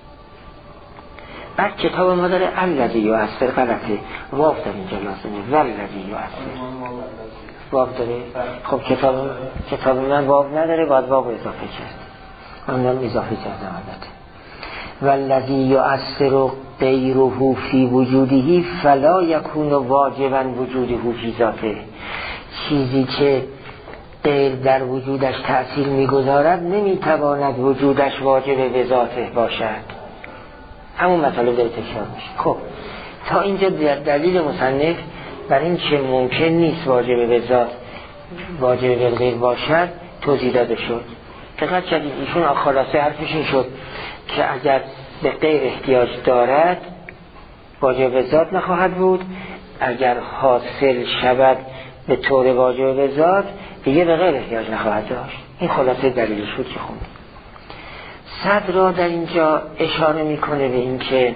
بعد کتاب ما داره الذی یؤثر غلطه، واو در اینجا لازمه، والذی یؤثر واو داره. خب کتاب من واو نداره، باید واو اضافه کرد. اونم اضافه کردم البته. والذی یؤثر غیره فی وجوده فلا یکون واجبا وجوده فی ذاته. چیزی که غیر در وجودش تأثیر میگذارد نمیتواند وجودش واجب به ذاته باشد. همون مطالب داره تکرار میشه. خب تا اینجا دلیل مصنف بر این که ممکن نیست واجب به ذات واجب به غیر باشد توضیح داده شد. دقت کردید ایشون خلاصه حرفش این شد که اگر به غیر احتیاج دارد واجب به ذات نخواهد بود، اگر حاصل شود به طور واجب به ذات دیگه به غیر احتیاج نخواهد داشت. این خلاصه دلیلش بود که خوند. صدر را در اینجا اشاره میکنه به این که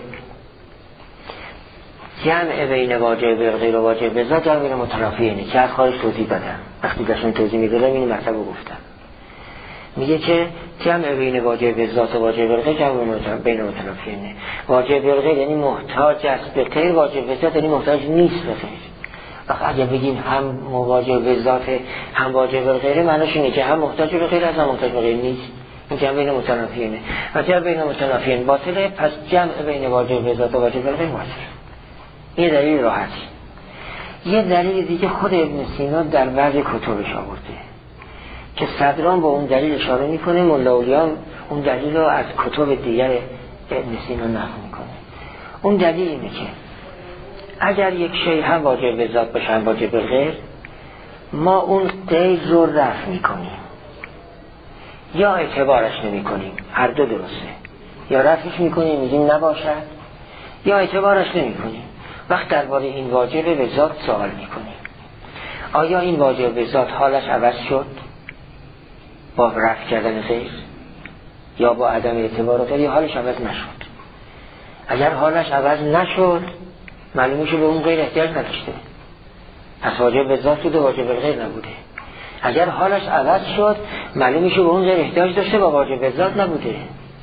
جمع بین واجب به غیر و واجب به ذات جمع متنافی اینه که از خارج توضیح دادم. وقتی داشتم توضیح میدادم این مطلب رو گفتم. میگه که جمع بین واجب به ذات و واجب به غیر جمع بین متنافی اینه. واجب به غیر یعنی محتاج است به غیر، واجب به ذات یعنی محتاج نیست به غیر. وقتی اگه بگیم هم واجب به ذات هم واجب به غیر معنیش اینه که هم محتاج به غیر هم محتاج به غیر نیست. این جمع بین متنافیینه و جمع بین متنافیین باطله. پس جمع بین واجب به ذات و واجب به غیر باطله. این دلیل راحت. یه دلیل دیگه خود ابن سینا در بعض کتابش آورده که صدران با اون دلیل اشاره میکنه، ملاولیان اون دلیل رو از کتب دیگر ابن سینا نقل میکنه. اون دلیل اینه که اگر یک شی هم واجب به ذات باشه هم واجب به غیر، ما اون غیر رو رفع میکنیم یا اعتبارش نمی کنیم، هر دو درسته. یا رفعش میکنیم میگیم نباشد یا اعتبارش نمی کنیم. وقت درباره این واجب به ذات سوال میکنیم آیا این واجب به ذات حالش عوض شد با رفع کردن غیر یا با عدم اعتبار غیر، یا حالش عوض نشد؟ اگر حالش عوض نشد معلومه که به اون غیر احتیاج نداشته، پس واجب به ذات بوده واجب به غیر نبوده. اگر حالش عوض شد معلومه که به اون غیر احتیاج داشته و واجب به ذات نبوده.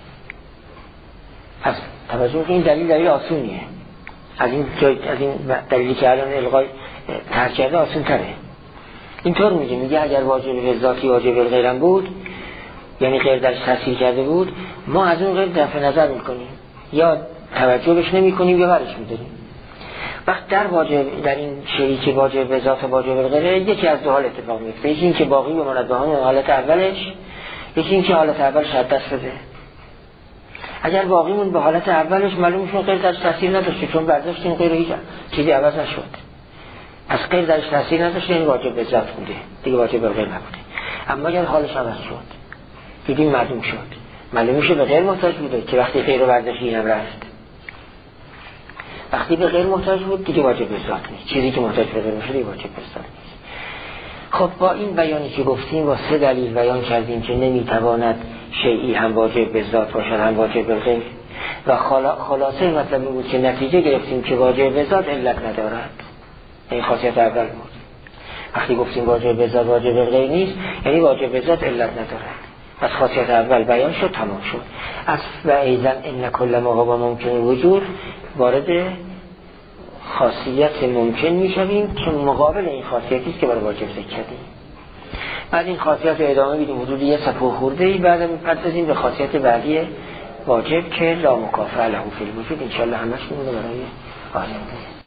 پس توجه که این دلیل آسونیه. از این دلیلی که الان الغای ترک کرده آسون تره. اینطور میگه اگر واجب به ذاتی واجب به غیرم بود، یعنی غیر درش تاثیر کرده بود، ما از اون غیر دفع نظر میکنیم یا توجه بهش نمیکنیم یا برش میداریم. وقت در این شریک واجب به ذات و واجب به غیره یکی از دو حال اتفاق میفته. یکی این که باقی بماند به همون حالت اولش، یکی این که حالت اولش از دست بده. اگر باقیمون به حالت اولش معلومه غیر درش تاثیر نداشته، چون برداشتیم غیر هیچ چیزی عوض نشد. از غیر درش تاثیر نداشته این واجب به ذات بوده، دیگه واجب به غیر نبوده. اما اگر حالش عوض شد دیدیم معلوم شد، معلومه به غیر محتاج بوده که وقتی غیر رو برداشت اینم رفت. وقتی به غیر محتاج بود دیگه واجب به ذات نیست. چیزی که محتاج به غیر میشه دیگه واجب به ذات نیست. خب با این بیانی که گفتیم با سه دلیل بیان کردیم که نمیتواند شیئی هم واجب به ذات باشد هم واجب به غیر، و خلاصه مطلب بود که نتیجه گرفتیم که واجب به ذات علت ندارد. این خاصیت اول بود. وقتی گفتیم واجب به ذات واجب به غیر نیست یعنی واجب به ذات علت ندارد. پس خاصیت اول بیان شد، تمام شد. از و ایضا ان کل ما هو ممکن وجود وارد خاصیت ممکن میشویم که مقابل این خاصیتی است که برای واجب ذکر کردیم. بعد این خاصیت رو ادامه میدیم حدود یه صفحه خورده‌ای، بعد میپردازیم به خاصیت بعدی واجب که لا مکافئه له فی الوجود. ان شاء الله همش میمونه برای آینده.